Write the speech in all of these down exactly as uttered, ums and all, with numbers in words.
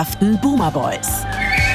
ekelhaften Boomer Boys.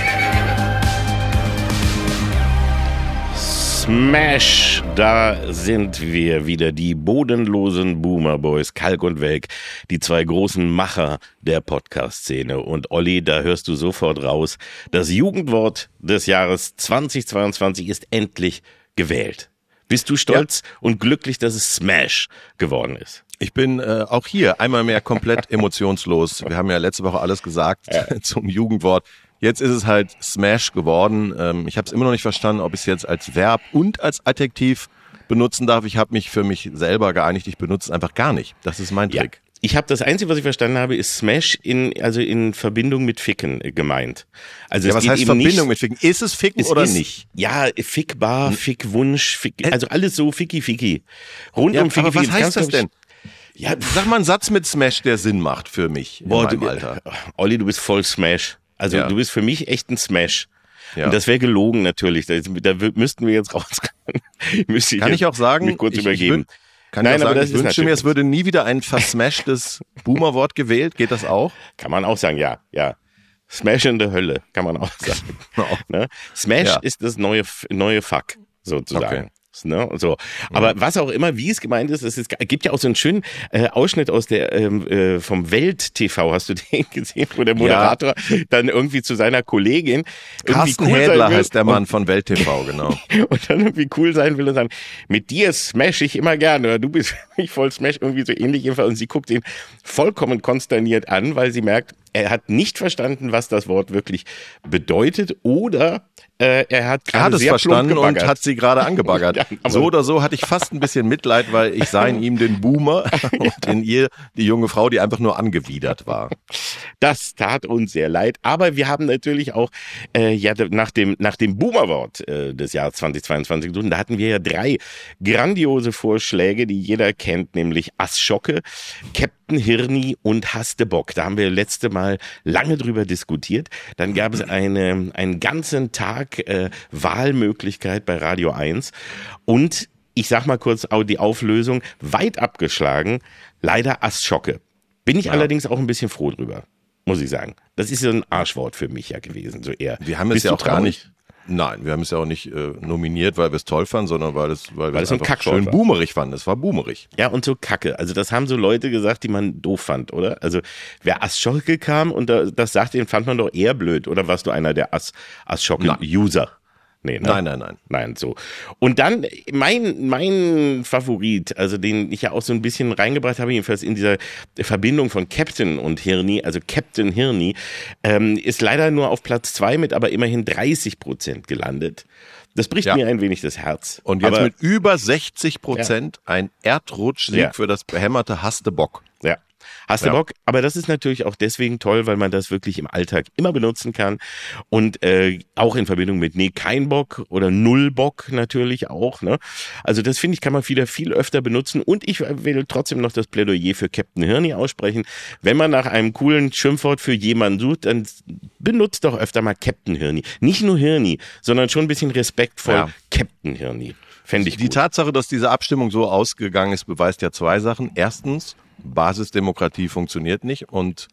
Smash, da sind wir wieder, die bodenlosen Boomer Boys, Kalk und Welk, die zwei großen Macher der Podcast-Szene. Und Olli, da hörst du sofort raus, das Jugendwort des Jahres zweitausendzweiundzwanzig ist endlich gewählt. Bist du stolz ja. und glücklich, dass es Smash geworden ist? Ich bin äh, auch hier einmal mehr komplett emotionslos. Wir haben ja letzte Woche alles gesagt ja. zum Jugendwort. Jetzt ist es halt Smash geworden. Ähm, ich habe es immer noch nicht verstanden, ob ich es jetzt als Verb und als Adjektiv benutzen darf. Ich habe mich für mich selber geeinigt, ich benutze es einfach gar nicht. Das ist mein Trick. Ja. Ich habe das Einzige, was ich verstanden habe, ist Smash in also in Verbindung mit Ficken gemeint. Also ja, es was geht heißt eben Verbindung nicht, mit Ficken? Ist es Ficken es oder ist, nicht? Ja, Fickbar, Fickwunsch, Fick, also alles so Ficky Ficky. Rund ja, um Ficky aber was Ficky. heißt das denn? Ja, sag mal einen Satz mit Smash, der Sinn macht für mich in Boah, meinem du, Alter. Olli, du bist voll Smash. Also ja. du bist für mich echt ein Smash. Ja. Und das wäre gelogen natürlich. Da, da müssten wir jetzt rauskommen. Müsste Kann ich auch sagen, mich kurz ich, übergeben. Ich Kann Nein, ich auch aber sagen, das ich ist wünsche mir, es würde nie wieder ein versmashtes Boomer-Wort gewählt. Geht das auch? Kann man auch sagen, ja, ja. Smash in der Hölle, kann man auch sagen. ne? Smash ja. ist das neue, neue Fuck, sozusagen. Okay. Ne? So. Aber mhm. was auch immer, wie es gemeint ist, es ist, gibt ja auch so einen schönen äh, Ausschnitt aus der ähm, äh, vom Welt-T V, hast du den gesehen, wo der Moderator ja. dann irgendwie zu seiner Kollegin Carsten cool Hädler heißt der Mann von Welt-T V, genau. Und dann irgendwie cool sein will und sagen, mit dir smash ich immer gerne, oder du bist mich voll Smash, irgendwie so ähnlich jedenfalls. Und sie guckt ihn vollkommen konsterniert an, weil sie merkt, er hat nicht verstanden, was das Wort wirklich bedeutet, oder äh, er hat Er hat es sehr verstanden und hat sie gerade angebaggert. ja, so oder so hatte ich fast ein bisschen Mitleid, weil ich sah in ihm den Boomer und in ihr die junge Frau, die einfach nur angewidert war. Das tat uns sehr leid, aber wir haben natürlich auch äh, ja nach dem nach dem Boomerwort äh, des Jahres zweitausendzweiundzwanzig gesucht. Da hatten wir ja drei grandiose Vorschläge, die jeder kennt, nämlich Asschocke, Captain Hirni und Hastebock. Da haben wir letzte Mal lange drüber diskutiert. Dann gab es eine einen ganzen Tag äh, Wahlmöglichkeit bei Radio eins und ich sag mal kurz die Auflösung, weit abgeschlagen, leider Asschocke. Bin ich ja. allerdings auch ein bisschen froh drüber, muss ich sagen. Das ist so ein Arschwort für mich ja gewesen, so eher. Wir haben es ja auch gar nicht, nein, wir haben es ja auch nicht äh, nominiert, weil wir es toll fanden, sondern weil es, weil, weil wir es einfach schön war. boomerig fanden. Es war boomerig. Ja, und so Kacke. Also das haben so Leute gesagt, die man doof fand, oder? Also wer Asschocke kam und da, das sagte, den fand man doch eher blöd. Oder warst du einer der As, Asschocke-User? Nee, ne? Nein, nein, nein. Nein, so. Und dann mein mein Favorit, also den ich ja auch so ein bisschen reingebracht habe, jedenfalls in dieser Verbindung von Captain und Hirni, also Captain Hirni, ähm, ist leider nur auf Platz zwei mit aber immerhin dreißig Prozent gelandet. Das bricht ja. mir ein wenig das Herz. Und jetzt aber, mit über sechzig Prozent ja. ein Erdrutschsieg ja. für das behämmerte Hastebock. Ja. Hast du ja. Bock? Aber das ist natürlich auch deswegen toll, weil man das wirklich im Alltag immer benutzen kann und äh, auch in Verbindung mit nee, kein Bock oder null Bock natürlich auch. Ne? Also das finde ich, kann man wieder viel öfter benutzen und ich will trotzdem noch das Plädoyer für Captain Hirni aussprechen. Wenn man nach einem coolen Schimpfwort für jemanden sucht, dann benutzt doch öfter mal Captain Hirni. Nicht nur Hirni, sondern schon ein bisschen respektvoll ja. Captain Hirni. Fände ich Die gut. Tatsache, dass diese Abstimmung so ausgegangen ist, beweist ja zwei Sachen. Erstens, Basisdemokratie funktioniert nicht und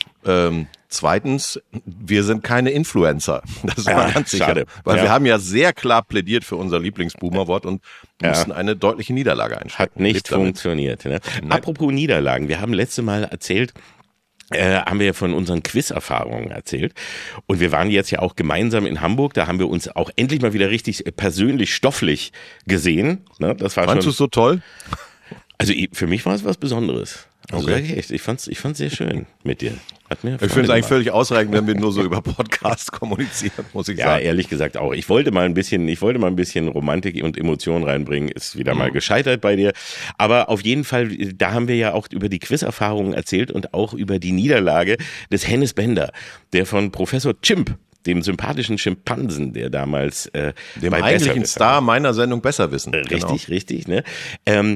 ähm, zweitens, wir sind keine Influencer. Das ist ja, mal ganz sicher. Schade. Weil ja. wir haben ja sehr klar plädiert für unser Lieblingsboomerwort und ja. mussten eine deutliche Niederlage einstecken. Hat nicht funktioniert. Ne? Apropos Niederlagen, wir haben letzte Mal erzählt, Äh, haben wir ja von unseren Quiz-Erfahrungen erzählt. Und wir waren jetzt ja auch gemeinsam in Hamburg. Da haben wir uns auch endlich mal wieder richtig persönlich, stofflich gesehen. Ne? Das war Fandst du es so toll? Also für mich war es was Besonderes. Also okay. sag ich echt, ich fand's, ich fand's sehr schön mit dir. Hat mir ich finde es eigentlich völlig ausreichend, wenn wir nur so über Podcasts kommunizieren, muss ich ja, sagen. Ja, ehrlich gesagt auch. Ich wollte mal ein bisschen, ich wollte mal ein bisschen Romantik und Emotionen reinbringen. Ist wieder mhm. mal gescheitert bei dir. Aber auf jeden Fall, da haben wir ja auch über die Quiz-Erfahrungen erzählt und auch über die Niederlage des Hennes Bender, der von Professor Chimp, dem sympathischen Schimpansen, der damals äh, dem eigentlichen Star meiner Sendung Besserwissen. Richtig, genau. richtig, ne? Ähm,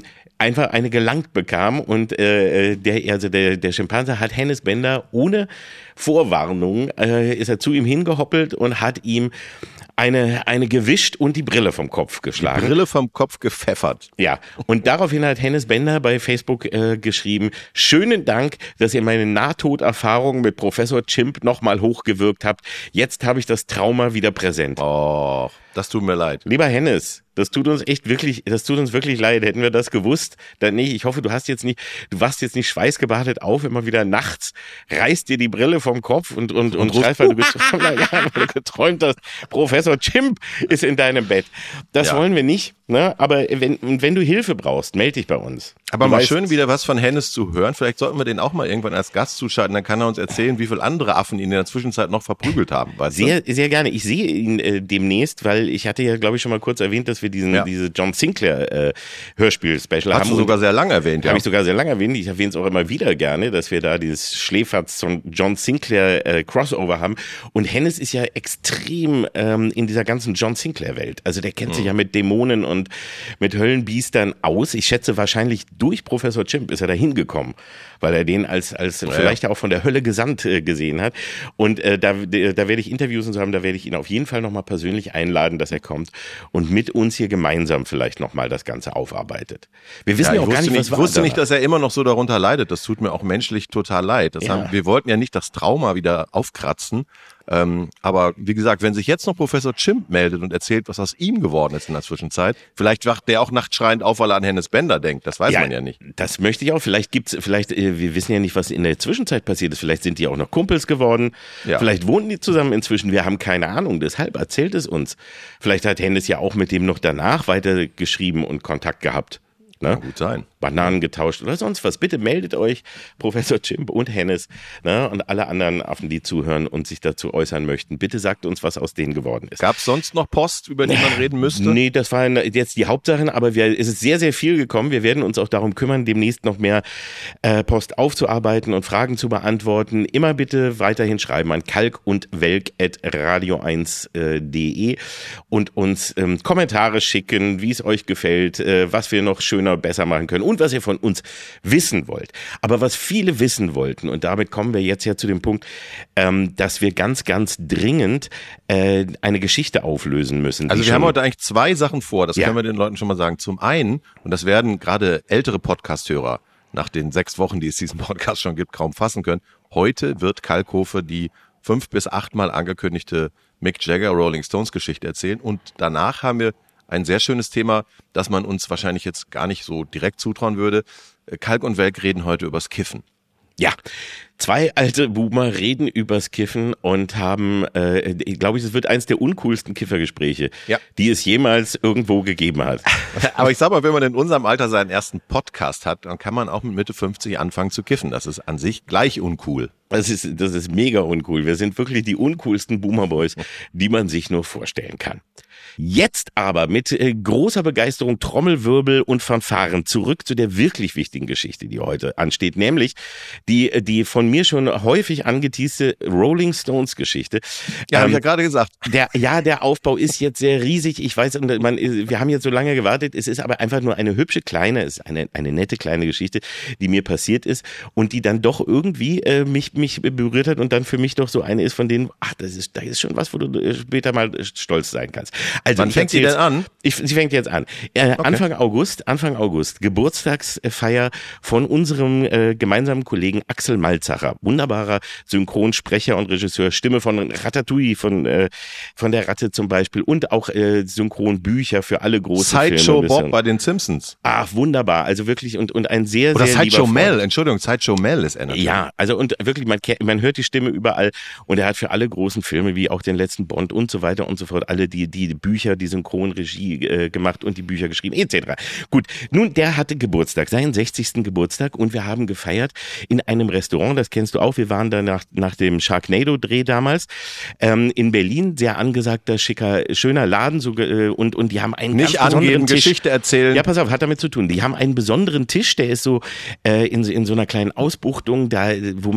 einfach eine gelangt bekam und äh, der, also der, der Schimpanse hat Hennes Bender ohne Vorwarnung, äh, ist er zu ihm hingehoppelt und hat ihm eine, eine gewischt und die Brille vom Kopf geschlagen. Die Brille vom Kopf gepfeffert. Ja, und daraufhin hat Hennes Bender bei Facebook äh, geschrieben, schönen Dank, dass ihr meine Nahtoderfahrung mit Professor Chimp nochmal hochgewirkt habt. Jetzt habe ich das Trauma wieder präsent. Oh, das tut mir leid. Lieber Hennes, das tut uns echt wirklich, das tut uns wirklich leid. Hätten wir das gewusst, dann nicht. Ich hoffe, du hast jetzt nicht, du wachst jetzt nicht schweißgebadet auf, immer wieder nachts, reißt dir die Brille vom Kopf und, und, und, und schreist, weil du, geträumt, ja, weil du geträumt hast, Professor Chimp ist in deinem Bett. Das ja. wollen wir nicht, ne? Aber wenn, wenn du Hilfe brauchst, melde dich bei uns. Aber du mal weißt, schön wieder was von Hennes zu hören. Vielleicht sollten wir den auch mal irgendwann als Gast zuschalten. Dann kann er uns erzählen, wie viele andere Affen ihn in der Zwischenzeit noch verprügelt haben. Weißt sehr, du? sehr gerne. Ich sehe ihn äh, demnächst, weil ich hatte ja, glaube ich, schon mal kurz erwähnt, dass wir diesen, ja. diese John Sinclair äh, Hörspiel-Special haben. Hast du sogar sehr lange erwähnt, ja. Habe ich sogar sehr lange erwähnt. Ich erwähne es auch immer wieder gerne, dass wir da dieses Schläferz von John Sinclair äh, Crossover haben. Und Hennes ist ja extrem ähm, in dieser ganzen John Sinclair-Welt. Also der kennt mhm. sich ja mit Dämonen und mit Höllenbiestern aus. Ich schätze wahrscheinlich durch Professor Chimp ist er da hingekommen, weil er den als als ja. vielleicht auch von der Hölle gesandt äh, gesehen hat. Und äh, da, da werde ich Interviews und so haben, da werde ich ihn auf jeden Fall nochmal persönlich einladen, dass er kommt und mit uns hier gemeinsam vielleicht nochmal das Ganze aufarbeitet. Wir wissen ja, ja auch gar nicht, nicht was Ich wusste nicht, dass er immer noch so darunter leidet. Das tut mir auch menschlich total leid. Das Ja. haben, wir wollten ja nicht das Trauma wieder aufkratzen. Ähm, aber wie gesagt, wenn sich jetzt noch Professor Chimp meldet und erzählt, was aus ihm geworden ist in der Zwischenzeit, vielleicht wacht der auch nachtschreiend auf, weil er an Hennes Bender denkt. Das weiß Ja, man ja nicht. Das möchte ich auch. Vielleicht gibt's, vielleicht, äh, wir wissen ja nicht, was in der Zwischenzeit passiert ist. Vielleicht sind die auch noch Kumpels geworden. Ja. Vielleicht wohnen die zusammen inzwischen. Wir haben keine Ahnung. Deshalb erzählt es uns. Vielleicht hat Hennes ja auch mit dem noch danach weiter geschrieben und Kontakt gehabt. Ne? Kann gut sein. Bananen getauscht oder sonst was. Bitte meldet euch, Professor Chimp und Hennes, ne, und alle anderen Affen, die zuhören und sich dazu äußern möchten. Bitte sagt uns, was aus denen geworden ist. Gab es sonst noch Post, über die man reden müsste? Nee, das waren jetzt die Hauptsachen, aber wir, es ist sehr, sehr viel gekommen. Wir werden uns auch darum kümmern, demnächst noch mehr äh, Post aufzuarbeiten und Fragen zu beantworten. Immer bitte weiterhin schreiben an kalk und welk at radio eins punkt de und uns ähm, Kommentare schicken, wie es euch gefällt, äh, was wir noch schöner, besser machen können und was ihr von uns wissen wollt. Aber was viele wissen wollten, und damit kommen wir jetzt ja zu dem Punkt, ähm, dass wir ganz, ganz dringend äh, eine Geschichte auflösen müssen. Also wir haben heute eigentlich zwei Sachen vor, das Ja. können wir den Leuten schon mal sagen. Zum einen, und das werden gerade ältere Podcast-Hörer nach den sechs Wochen, die es diesen Podcast schon gibt, kaum fassen können. Heute wird Kalkofe die fünf bis achtmal angekündigte Mick Jagger Rolling Stones Geschichte erzählen und danach haben wir ein sehr schönes Thema, das man uns wahrscheinlich jetzt gar nicht so direkt zutrauen würde. Kalk und Welk reden heute übers Kiffen. Ja, zwei alte Boomer reden übers Kiffen und haben, äh, ich glaube, es wird eins der uncoolsten Kiffergespräche, Ja. die es jemals irgendwo gegeben hat. Aber ich sag mal, wenn man in unserem Alter seinen ersten Podcast hat, dann kann man auch mit Mitte fünfzig anfangen zu kiffen. Das ist an sich gleich uncool. Das ist, das ist mega uncool. Wir sind wirklich die uncoolsten Boomer-Boys, die man sich nur vorstellen kann. Jetzt aber mit äh, großer Begeisterung, Trommelwirbel und Fanfaren zurück zu der wirklich wichtigen Geschichte, die heute ansteht, nämlich die, die von mir schon häufig angeteaste Rolling Stones Geschichte. Ja, habe Ähm, ich ja gerade gesagt. Der, ja, der Aufbau ist jetzt sehr riesig. Ich weiß, man, wir haben jetzt so lange gewartet. Es ist aber einfach nur eine hübsche kleine, es ist eine, eine nette kleine Geschichte, die mir passiert ist und die dann doch irgendwie äh, mich, mich berührt hat und dann für mich doch so eine ist von denen, ach, das ist, da ist schon was, wo du später mal stolz sein kannst. Also Wann ich fängt sie erzähl's- denn an? Ich, sie fängt jetzt an. Äh, Okay. Anfang August, Anfang August, Geburtstagsfeier von unserem äh, gemeinsamen Kollegen Axel Malzacher. Wunderbarer Synchronsprecher und Regisseur, Stimme von Ratatouille, von, äh, von der Ratte zum Beispiel und auch äh, Synchronbücher für alle großen Sideshow Filme. Bob bei den Simpsons. Ach, wunderbar. Also wirklich und, und ein sehr, Oder sehr Sideshow lieber Mel, Freund. Entschuldigung, Sideshow Mel ist er natürlich. Ja, also und wirklich, man, ke- man hört die Stimme überall und er hat für alle großen Filme, wie auch den letzten Bond und so weiter und so fort, alle die, die Bücher, die Synchronregie äh, gemacht und die Bücher geschrieben, et cetera. Gut, nun, der hatte Geburtstag, seinen sechzigsten Geburtstag und wir haben gefeiert in einem Restaurant, das kennst du auch, wir waren da nach, nach dem Sharknado-Dreh damals, ähm, in Berlin, sehr angesagter, schicker, schöner Laden so, äh, und, und die haben einen Nicht ganz besonderen angeben, Tisch. Geschichte erzählen. Ja, pass auf, hat damit zu tun. Die haben einen besonderen Tisch, der ist so äh, in, in so einer kleinen Ausbuchtung, da, wo man ganz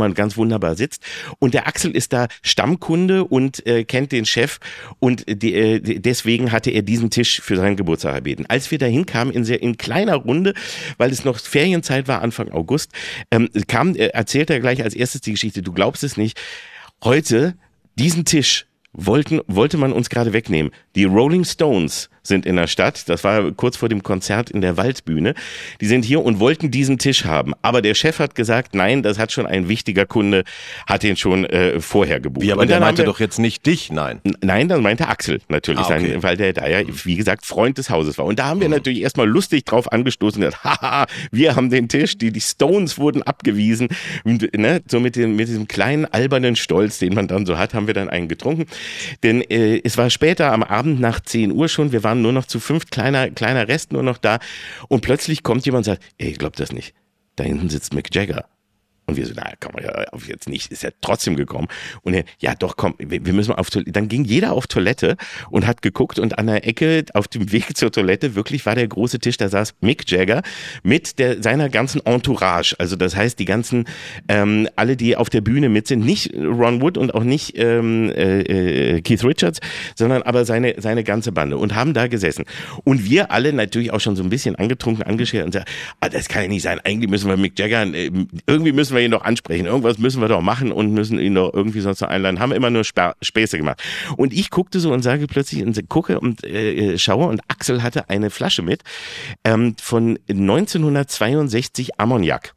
wunderbar sitzt. Und der Axel ist da Stammkunde und äh, kennt den Chef und die, äh, deswegen hatte er diesen Tisch für seinen Geburtstag erbeten. Als wir da hinkamen in, sehr, in kleiner Runde, weil es noch Ferienzeit war, Anfang August, ähm, kam, äh, erzählt er gleich als erstes die Geschichte, du glaubst es nicht, heute diesen Tisch wollten, wollte man uns gerade wegnehmen. Die Rolling Stones sind in der Stadt, das war kurz vor dem Konzert in der Waldbühne, die sind hier und wollten diesen Tisch haben. Aber der Chef hat gesagt, nein, das hat schon ein wichtiger Kunde, hat den schon äh, vorher gebucht. Wie, aber und der meinte wir, doch jetzt nicht dich, nein. Nein, dann meinte Axel natürlich, ah, okay. sein, weil der da ja, wie gesagt, Freund des Hauses war. Und da haben wir mhm. natürlich erstmal lustig drauf angestoßen und gesagt, haha, wir haben den Tisch, die, die Stones wurden abgewiesen. Und, ne, so mit, dem, mit diesem kleinen albernen Stolz, den man dann so hat, haben wir dann einen getrunken. Denn äh, es war später am Abend nach zehn Uhr schon, wir waren nur noch zu fünft, kleiner, kleiner Rest nur noch da und plötzlich kommt jemand und sagt, ey, ich glaub das nicht, da hinten sitzt Mick Jagger. Und wir so, na, komm, ja, auf jetzt nicht, ist ja trotzdem gekommen. Und er, ja doch, komm, wir, wir müssen mal auf Toilette. Dann ging jeder auf Toilette und hat geguckt und an der Ecke auf dem Weg zur Toilette wirklich war der große Tisch, da saß Mick Jagger mit der seiner ganzen Entourage. Also das heißt, die ganzen, ähm, alle, die auf der Bühne mit sind, nicht Ron Wood und auch nicht ähm, äh, Keith Richards, sondern aber seine seine ganze Bande und haben da gesessen. Und wir alle natürlich auch schon so ein bisschen angetrunken, angeschert und sagen, ah, das kann ja nicht sein, eigentlich müssen wir Mick Jagger, äh, irgendwie müssen wir ihn noch ansprechen. Irgendwas müssen wir doch machen und müssen ihn doch irgendwie sonst noch einladen. Haben immer nur Sp- Späße gemacht. Und ich guckte so und sage plötzlich, und gucke und äh, schaue und Axel hatte eine Flasche mit ähm, von neunzehnhundertzweiundsechzig Ammoniak.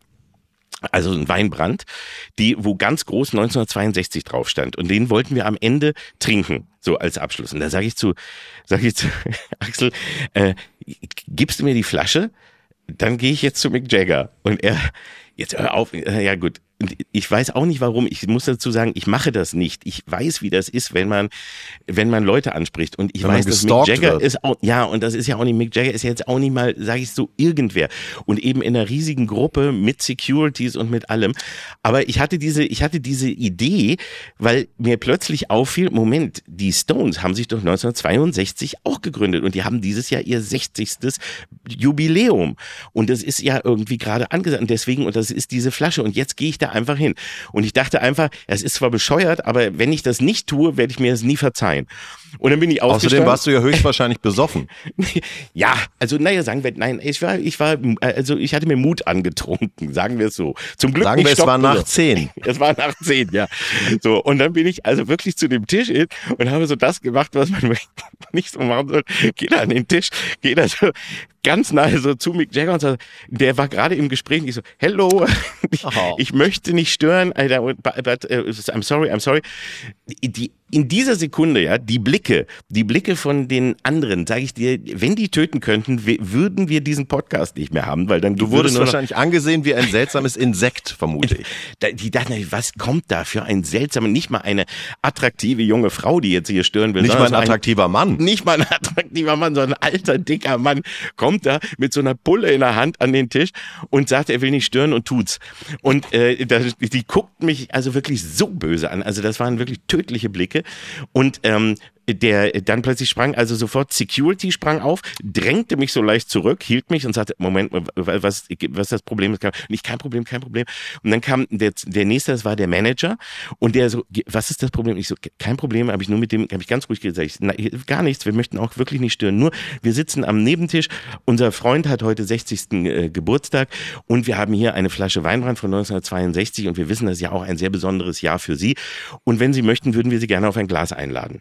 Also ein Weinbrand, die, wo ganz groß neunzehnhundertzweiundsechzig drauf stand. Und den wollten wir am Ende trinken, so als Abschluss. Und da sage ich zu, sage ich zu Axel, äh, gibst du mir die Flasche? Dann gehe ich jetzt zu Mick Jagger. Und er, jetzt hör auf, ja gut. Und ich weiß auch nicht warum, ich muss dazu sagen, ich mache das nicht. Ich weiß, wie das ist, wenn man wenn man Leute anspricht. Und ich wenn weiß, dass Mick Jagger wird. ist auch, ja, und das ist ja auch nicht, Mick Jagger ist ja jetzt auch nicht mal, sage ich so, irgendwer. Und eben in einer riesigen Gruppe mit Securities und mit allem. Aber ich hatte diese, ich hatte diese Idee, weil mir plötzlich auffiel, Moment, die Stones haben sich doch neunzehnhundertzweiundsechzig auch gegründet und die haben dieses Jahr ihr sechzigstes Jubiläum. Und das ist ja irgendwie gerade angesagt. Und deswegen, und das ist diese Flasche. Und jetzt gehe ich da einfach hin. Und ich dachte einfach, es ist zwar bescheuert, aber wenn ich das nicht tue, werde ich mir das nie verzeihen. Und dann bin ich aufgestanden. Außerdem warst du ja höchstwahrscheinlich besoffen. Ja, also naja, sagen wir, nein, ich war, ich war, also ich hatte mir Mut angetrunken, sagen wir es so. Zum Glück sagen nicht wir, es war nach zehn. Es war nach zehn, ja. So, und dann bin ich also wirklich zu dem Tisch hin und habe so das gemacht, was man nicht so machen soll. Geh da an den Tisch, geh da so ganz nahe so zu Mick Jagger und so, der war gerade im Gespräch und ich so, hello, ich, oh. ich möchte nicht stören, but, but, uh, I'm sorry, I'm sorry. Die, in dieser Sekunde, ja, die Blicke, die Blicke von den anderen, sage ich dir, wenn die töten könnten, w- würden wir diesen Podcast nicht mehr haben, weil dann du wurdest nur wahrscheinlich angesehen wie ein seltsames Insekt, vermute ich. Die dachten, was kommt da für ein seltsamer, nicht mal eine attraktive junge Frau, die jetzt hier stören will. Nicht mal ein attraktiver ein, Mann. Nicht mal ein attraktiver Mann, sondern ein alter, dicker Mann kommt da mit so einer Pulle in der Hand an den Tisch und sagt, er will nicht stören und tut's. Und äh, das, die guckt mich also wirklich so böse an. Also das waren wirklich tödliche Blicke. Und ähm, der dann plötzlich sprang, also sofort Security sprang auf, drängte mich so leicht zurück, hielt mich und sagte, Moment, was, was das Problem ist? Nicht, kein Problem, kein Problem. Und dann kam der, der nächste, das war der Manager und der so, was ist das Problem? Ich so, kein Problem, habe ich nur mit dem, habe ich ganz ruhig gesagt, ich, na, gar nichts, wir möchten auch wirklich nicht stören, nur wir sitzen am Nebentisch, unser Freund hat heute sechzigsten Äh, Geburtstag und wir haben hier eine Flasche Weinbrand von neunzehnhundertzweiundsechzig und wir wissen, das ist ja auch ein sehr besonderes Jahr für Sie und wenn Sie möchten, würden wir Sie gerne auf ein Glas einladen.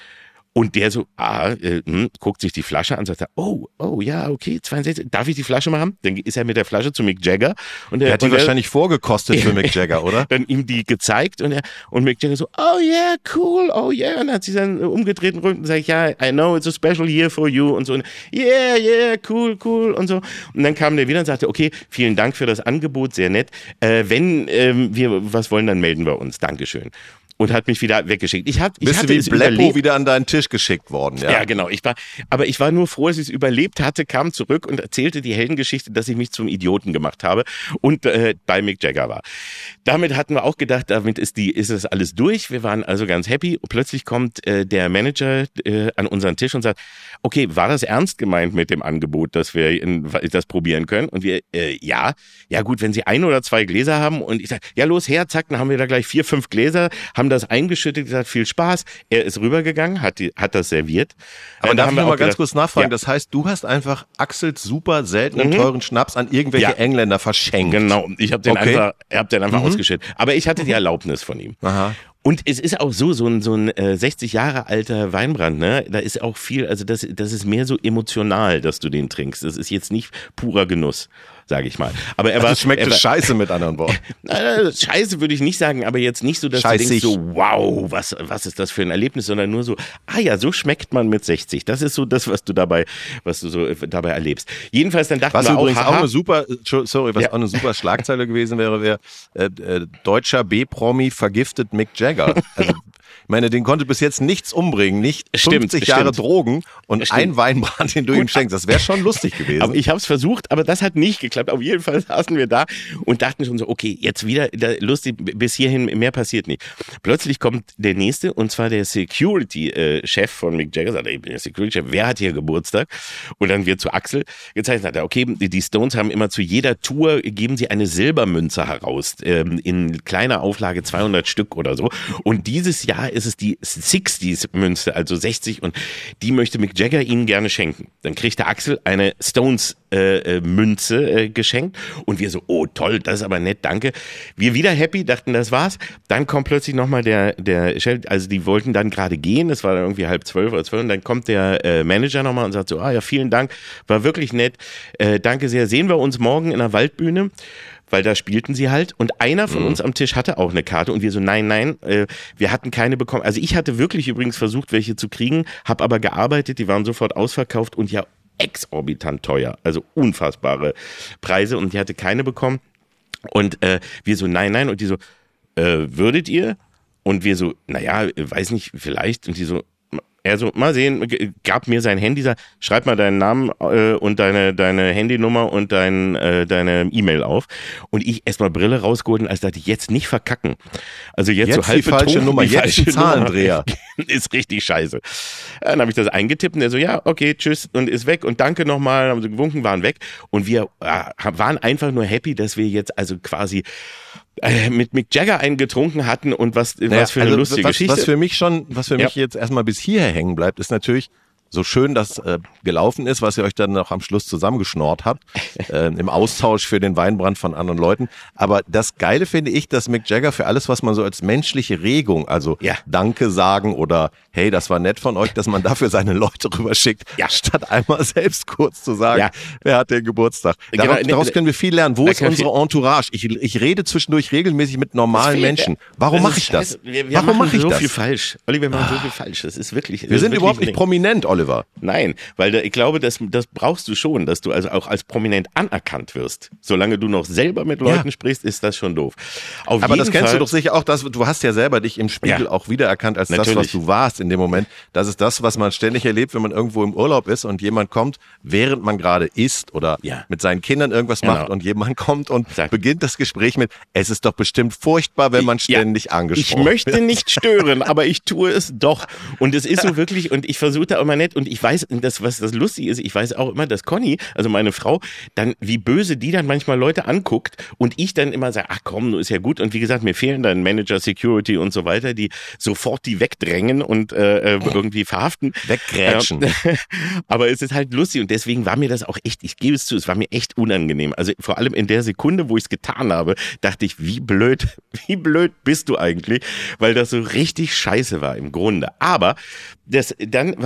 Und der so, ah, äh, hm, guckt sich die Flasche an und sagt, oh, oh, ja, okay, zweiundsechzig, darf ich die Flasche mal haben? Dann ist er mit der Flasche zu Mick Jagger. Und der, der hat die und wahrscheinlich der, vorgekostet für Mick Jagger, oder? Dann ihm die gezeigt und er, und Mick Jagger so, oh yeah, cool, oh yeah. Und dann hat sie dann umgedreht und sag ich, ja, I know, it's a special year for you und so. Und, yeah, yeah, cool, cool und so. Und dann kam der wieder und sagte, okay, vielen Dank für das Angebot, sehr nett. Äh, wenn ähm, wir was wollen, dann melden wir uns. Dankeschön. und hat mich wieder weggeschickt. Ich, hab, ich Bist hatte du wie es Bleppo überlebt. wieder an deinen Tisch geschickt worden, ja? Ja, genau. Ich war, aber ich war nur froh, dass ich es überlebt hatte, kam zurück und erzählte die Heldengeschichte, dass ich mich zum Idioten gemacht habe und äh, bei Mick Jagger war. Damit hatten wir auch gedacht, damit ist die, ist das alles durch. Wir waren also ganz happy. Und plötzlich kommt äh, der Manager äh, an unseren Tisch und sagt, okay, war das ernst gemeint mit dem Angebot, dass wir in, das probieren können? Und wir, äh, ja, ja gut, wenn Sie ein oder zwei Gläser haben und ich sage, ja los her, zack, dann haben wir da gleich vier, fünf Gläser, haben das eingeschüttet, gesagt, viel Spaß. Er ist rübergegangen, hat die, hat das serviert. Aber Äh, darf ich wir noch mal auch ganz gedacht, kurz nachfragen, ja. das heißt, du hast einfach Axels super seltenen, Mhm. teuren Schnaps an irgendwelche Ja. Engländer verschenkt. Genau, ich habe den Okay. einfach, ich hab den einfach Mhm. ausgeschüttet. Aber ich hatte die Erlaubnis von ihm. Aha. Und es ist auch so, so ein, so ein äh, sechzig Jahre alter Weinbrand, ne? Da ist auch viel, also das, das ist mehr so emotional, dass du den trinkst. Das ist jetzt nicht purer Genuss, sage ich mal. Aber er war, Also schmeckt er es war, scheiße mit anderen Worten. äh, scheiße würde ich nicht sagen, aber jetzt nicht so, dass Scheißig. du denkst so, wow, was, was ist das für ein Erlebnis, sondern nur so, ah ja, so schmeckt man mit sechzig. Das ist so das, was du dabei, was du so äh, dabei erlebst. Jedenfalls dann dachten Was wir übrigens auch, auch haha, eine super, sorry, was Ja. auch eine super Schlagzeile gewesen wäre, wäre äh, äh, deutscher B-Promi vergiftet Mick Jagger. Also, ich meine, den konnte bis jetzt nichts umbringen, nicht Stimmt, fünfzig Jahre stimmt. Drogen und Stimmt. ein Weinbrand, den du ihm schenkst. Das wäre schon lustig gewesen. Aber ich habe es versucht, aber das hat nicht geklappt. Auf jeden Fall saßen wir da und dachten schon so, okay, jetzt wieder da, lustig, bis hierhin mehr passiert nicht. Plötzlich kommt der nächste und zwar der Security-Chef von Mick Jagger, sagt, ich bin der Security-Chef, wer hat hier Geburtstag? Und dann wird zu Axel gezeigt, hat er, okay, die Stones haben immer zu jeder Tour, geben sie eine Silbermünze heraus, ähm, in kleiner Auflage zweihundert Stück oder so. Und dieses Jahr ist es die sechziger-Münze, also sechzig, und die möchte Mick Jagger ihnen gerne schenken. Dann kriegt der Axel eine Stones äh, Münze äh, geschenkt und wir so, oh toll, das ist aber nett, danke. Wir wieder happy, dachten, das war's. Dann kommt plötzlich nochmal der, der Chef, also die wollten dann gerade gehen, es war dann irgendwie halb zwölf oder zwölf, und dann kommt der äh, Manager nochmal und sagt so, ah ja, vielen Dank, war wirklich nett, äh, danke sehr, sehen wir uns morgen in der Waldbühne, weil da spielten sie halt und einer von Mhm. uns am Tisch hatte auch eine Karte und wir so, nein, nein, äh, wir hatten keine bekommen. Also ich hatte wirklich übrigens versucht, welche zu kriegen, habe aber gearbeitet, die waren sofort ausverkauft und ja exorbitant teuer, also unfassbare Preise und die hatte keine bekommen und äh, wir so, nein, nein und die so, äh, würdet ihr? Und wir so, naja, weiß nicht, vielleicht und die so, er so, mal sehen, gab mir sein Handy, sagt, schreib mal deinen Namen äh, und deine deine Handynummer und dein, äh, deine E-Mail auf. Und ich erstmal Brille rausgeholt und als dachte ich, jetzt nicht verkacken. Also jetzt, Jetzt so halb die falsche betrunken, Nummer, die jetzt falsche ein Zahlendreher. Nummer. Ist richtig scheiße. Dann habe ich das eingetippt und der so, ja, okay, tschüss und ist weg und danke nochmal, haben sie gewunken, waren weg. Und wir äh, waren einfach nur happy, dass wir jetzt also quasi äh, mit Mick Jagger einen getrunken hatten und was, Naja, was für eine also lustige was, Geschichte. Was für mich schon, was für Ja. mich jetzt erstmal bis hierher hängen bleibt, ist natürlich, so schön das äh, gelaufen ist, was ihr euch dann noch am Schluss zusammengeschnort habt, äh, im Austausch für den Weinbrand von anderen Leuten. Aber das Geile finde ich, dass Mick Jagger für alles, was man so als menschliche Regung, also Ja. Danke sagen oder hey, das war nett von euch, dass man dafür seine Leute rüberschickt, Ja. statt einmal selbst kurz zu sagen, Ja. wer hat den Geburtstag. Genau, Daraus, ne, daraus ne, können wir viel lernen. Wo da ist können wir unsere Entourage? Ich, ich rede zwischendurch regelmäßig mit normalen fehlt, Menschen. Warum Das mache ist ich das? scheiße. Wir, wir Warum machen mache ich so das? viel falsch. Olli, wir machen so viel falsch. Das ist wirklich. Wir sind überhaupt nicht prominent, Oliver. Nein, weil da, ich glaube, das, das brauchst du schon, dass du also auch als prominent anerkannt wirst. Solange du noch selber mit Leuten Ja. sprichst, ist das schon doof. Auf Aber jeden das kennst Fall, du doch sicher auch, dass, du hast ja selber dich im Spiegel Ja. auch wiedererkannt als das, was Natürlich. du warst in dem Moment. Das ist das, was man ständig erlebt, wenn man irgendwo im Urlaub ist und jemand kommt, während man gerade isst oder Ja. mit seinen Kindern irgendwas Genau. macht und jemand kommt und Sag. beginnt das Gespräch mit, es ist doch bestimmt furchtbar, wenn man Ja. ständig Ich angesprochen möchte nicht stören, aber ich tue es doch. Und es ist so wirklich, und ich versuche da immer nett, und ich weiß, das, was das lustig ist, ich weiß auch immer, dass Conny, also meine Frau, dann, wie böse die dann manchmal Leute anguckt und ich dann immer sage, ach komm, ist ja gut. Und wie gesagt, mir fehlen dann Manager, Security und so weiter, die sofort die wegdrängen und äh, irgendwie verhaften. Weggrätschen. Ähm, aber es ist halt lustig und deswegen war mir das auch echt, ich gebe es zu, es war mir echt unangenehm. Also vor allem in der Sekunde, wo ich es getan habe, dachte ich, wie blöd, wie blöd bist du eigentlich, weil das so richtig scheiße war im Grunde. Aber das, dann war es so,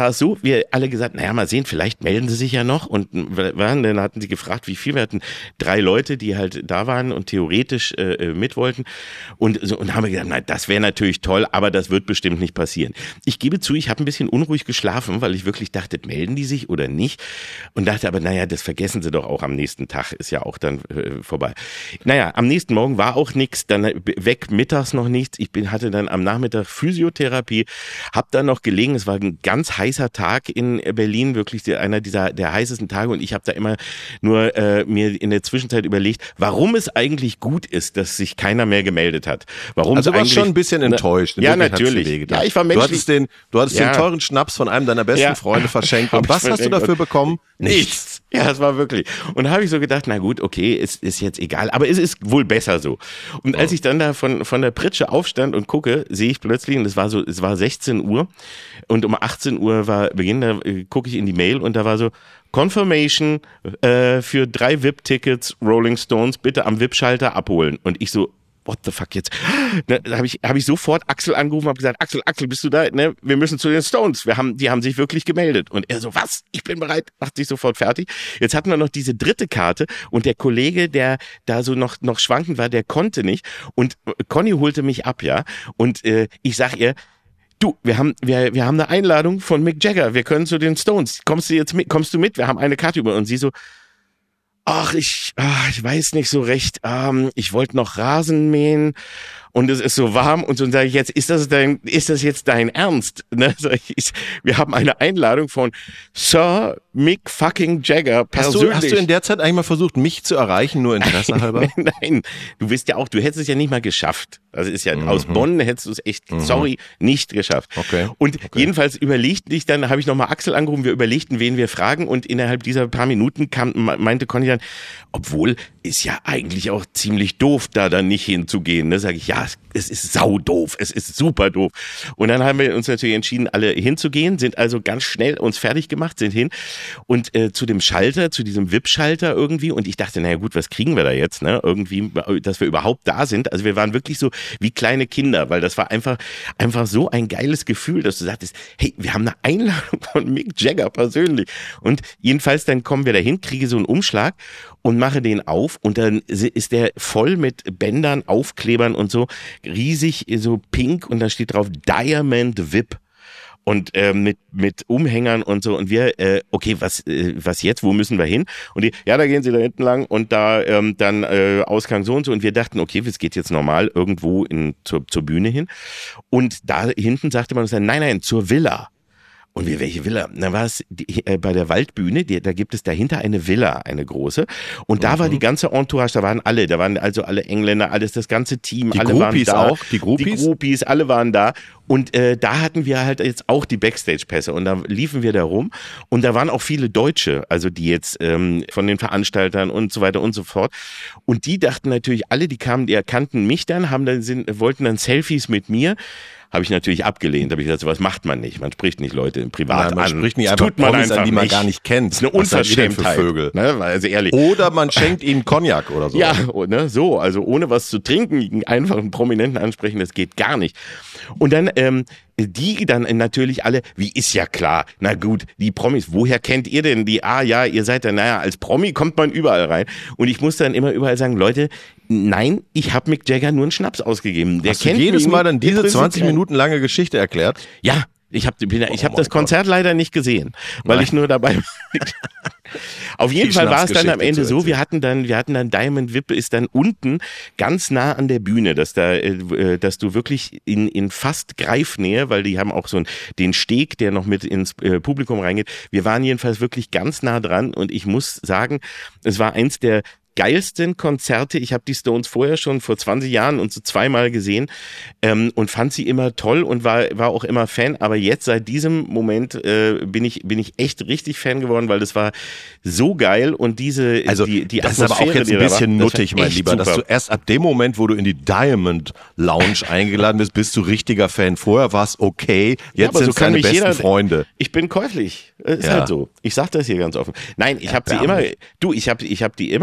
wir alle gesagt, naja, mal sehen, vielleicht melden sie sich ja noch. Und waren, dann hatten sie gefragt, wie viel. Wir hatten drei Leute, die halt da waren und theoretisch äh, mit wollten. Und, so, und haben wir gesagt, na, das wäre natürlich toll, aber das wird bestimmt nicht passieren. Ich gebe zu, ich habe ein bisschen unruhig geschlafen, weil ich wirklich dachte, melden die sich oder nicht? Und dachte aber, naja, das vergessen sie doch auch am nächsten Tag, ist ja auch dann äh, vorbei. Naja, am nächsten Morgen war auch nichts, dann weg mittags noch nichts. Ich bin, hatte dann am Nachmittag Physiotherapie, hab dann noch gelegen, es war ein ganz heißer Tag in Berlin, wirklich einer dieser der heißesten Tage und ich habe da immer nur äh, mir in der Zwischenzeit überlegt, warum es eigentlich gut ist, dass sich keiner mehr gemeldet hat. Warum also du warst eigentlich, schon ein bisschen enttäuscht. Ja, natürlich. Ja, ich war menschlich. Du hattest den, du hattest ja. den teuren Schnaps von einem deiner besten ja. Freunde verschenkt. Und was hast du dafür bekommen? Nichts. Ja, es war wirklich. Und da habe ich so gedacht, na gut, okay, es ist jetzt egal, aber es ist wohl besser so. Und als ich dann da von von der Pritsche aufstand und gucke, sehe ich plötzlich, und es war so, es war sechzehn Uhr und um achtzehn Uhr war Beginn, da äh, gucke ich in die Mail und da war so, Confirmation äh, für drei V I P-Tickets Rolling Stones, bitte am V I P-Schalter abholen. Und ich so, what the fuck jetzt? Da habe ich, hab ich sofort Axel angerufen, habe gesagt, Axel, Axel, bist du da? Ne, wir müssen zu den Stones. Wir haben, die haben sich wirklich gemeldet. Und er so, was? Ich bin bereit, macht sich sofort fertig. Jetzt hatten wir noch diese dritte Karte und der Kollege, der da so noch noch schwankend war, der konnte nicht. Und Conny holte mich ab, ja. Und äh, ich sag ihr, du, wir haben, wir, wir haben eine Einladung von Mick Jagger. Wir können zu den Stones. Kommst du jetzt mit? Kommst du mit? Wir haben eine Karte über. Und sie so, ach, ich, ach, ich weiß nicht so recht. Ähm, ich wollte noch Rasen mähen und es ist so warm und so. Und sage ich jetzt, ist das dein, ist das jetzt dein Ernst? Ne? Sag ich, ich, wir haben eine Einladung von Sir Mick fucking Jagger persönlich. Hast du, hast du in der Zeit eigentlich mal versucht, mich zu erreichen, nur Interesse halber? Nein, nein, du bist ja auch, du hättest es ja nicht mal geschafft. Also ist ja, mhm. aus Bonn hättest du es echt, mhm. sorry, nicht geschafft. Okay. Und okay. jedenfalls überlegten dich dann, habe ich nochmal Axel angerufen, wir überlegten, wen wir fragen und innerhalb dieser paar Minuten kam, meinte Conny dann, obwohl, ist ja eigentlich auch ziemlich doof, da dann nicht hinzugehen. Ne, sage ich, ja, es ist sau doof, es ist super doof. Und dann haben wir uns natürlich entschieden, alle hinzugehen, sind also ganz schnell uns fertig gemacht, sind hin und äh, zu dem Schalter, zu diesem V I P-Schalter irgendwie und ich dachte, naja gut, was kriegen wir da jetzt, ne? Irgendwie, dass wir überhaupt da sind. Also wir waren wirklich so wie kleine Kinder, weil das war einfach einfach so ein geiles Gefühl, dass du sagtest, hey, wir haben eine Einladung von Mick Jagger persönlich. Und jedenfalls dann kommen wir dahin, kriege so einen Umschlag und mache den auf und dann ist der voll mit Bändern, Aufklebern und so, riesig, so pink und da steht drauf Diamond V I P. Und äh, mit mit Umhängern und so und wir, äh, okay, was äh, was jetzt, wo müssen wir hin? Und die, ja, da gehen sie da hinten lang und da ähm, dann äh, Ausgang so und so und wir dachten, okay, es geht jetzt normal irgendwo in zur zur Bühne hin und da hinten sagte man uns dann, nein, nein, zur Villa. Und wir, welche Villa? Da war es die, äh, bei der Waldbühne, die, da gibt es dahinter eine Villa, eine große. Und da mhm. war die ganze Entourage, da waren alle, da waren also alle Engländer, alles, das ganze Team, die alle Groupies waren da. auch, die Groupies? Die Groupies, alle waren da. Und äh, da hatten wir halt jetzt auch die Backstage-Pässe und da liefen wir da rum und da waren auch viele Deutsche, also die jetzt ähm, von den Veranstaltern und so weiter und so fort. Und die dachten natürlich, alle, die kamen, die erkannten mich dann, haben dann sind, wollten dann Selfies mit mir. Habe ich natürlich abgelehnt. Habe ich gesagt, sowas macht man nicht. Man spricht nicht Leute im Privat Nein, man an. spricht nicht einfach Promis an, die man gar nicht kennt. Das ist eine Unverschämtheit. Für Vögel? Ne? Also ehrlich. Oder man schenkt ihnen Cognac oder so. Ja, ne, so. Also ohne was zu trinken, einfach einen Prominenten ansprechen, das geht gar nicht. Und dann ähm, die dann natürlich alle, wie ist ja klar, na gut, die Promis, woher kennt ihr denn die? Ah ja, ihr seid dann, naja, als Promi kommt man überall rein. Und ich muss dann immer überall sagen, Leute, nein, ich habe Mick Jagger nur einen Schnaps ausgeben. Der Hast kennt du jedes mich Mal dann diese zwanzig Minuten Minuten lange Geschichte erklärt? Ja, ich habe ich hab oh das Konzert Gott. leider nicht gesehen, weil Nein. ich nur dabei war. Auf jeden Fall war es dann am Ende so, wir hatten dann, wir hatten dann Diamond V I P ist dann unten ganz nah an der Bühne, dass da, äh, dass du wirklich in, in fast Greifnähe, weil die haben auch so einen, den Steg, der noch mit ins äh, Publikum reingeht. Wir waren jedenfalls wirklich ganz nah dran und ich muss sagen, es war eins der geilsten Konzerte. Ich habe die Stones vorher schon vor zwanzig Jahren und so zweimal gesehen ähm, und fand sie immer toll und war war auch immer Fan. Aber jetzt seit diesem Moment äh, bin ich bin ich echt richtig Fan geworden, weil das war so geil und diese also die die das ist aber auch jetzt ein bisschen war, nuttig, mein Lieber, super. Dass du erst ab dem Moment, wo du in die Diamond Lounge eingeladen bist, bist du richtiger Fan. Vorher war es okay, jetzt ja, sind so es deine besten jeder, Freunde. Ich bin käuflich, ist ja. halt so. Ich sag das hier ganz offen. Nein, ich ja, habe sie immer, du, ich habe ich habe die immer schon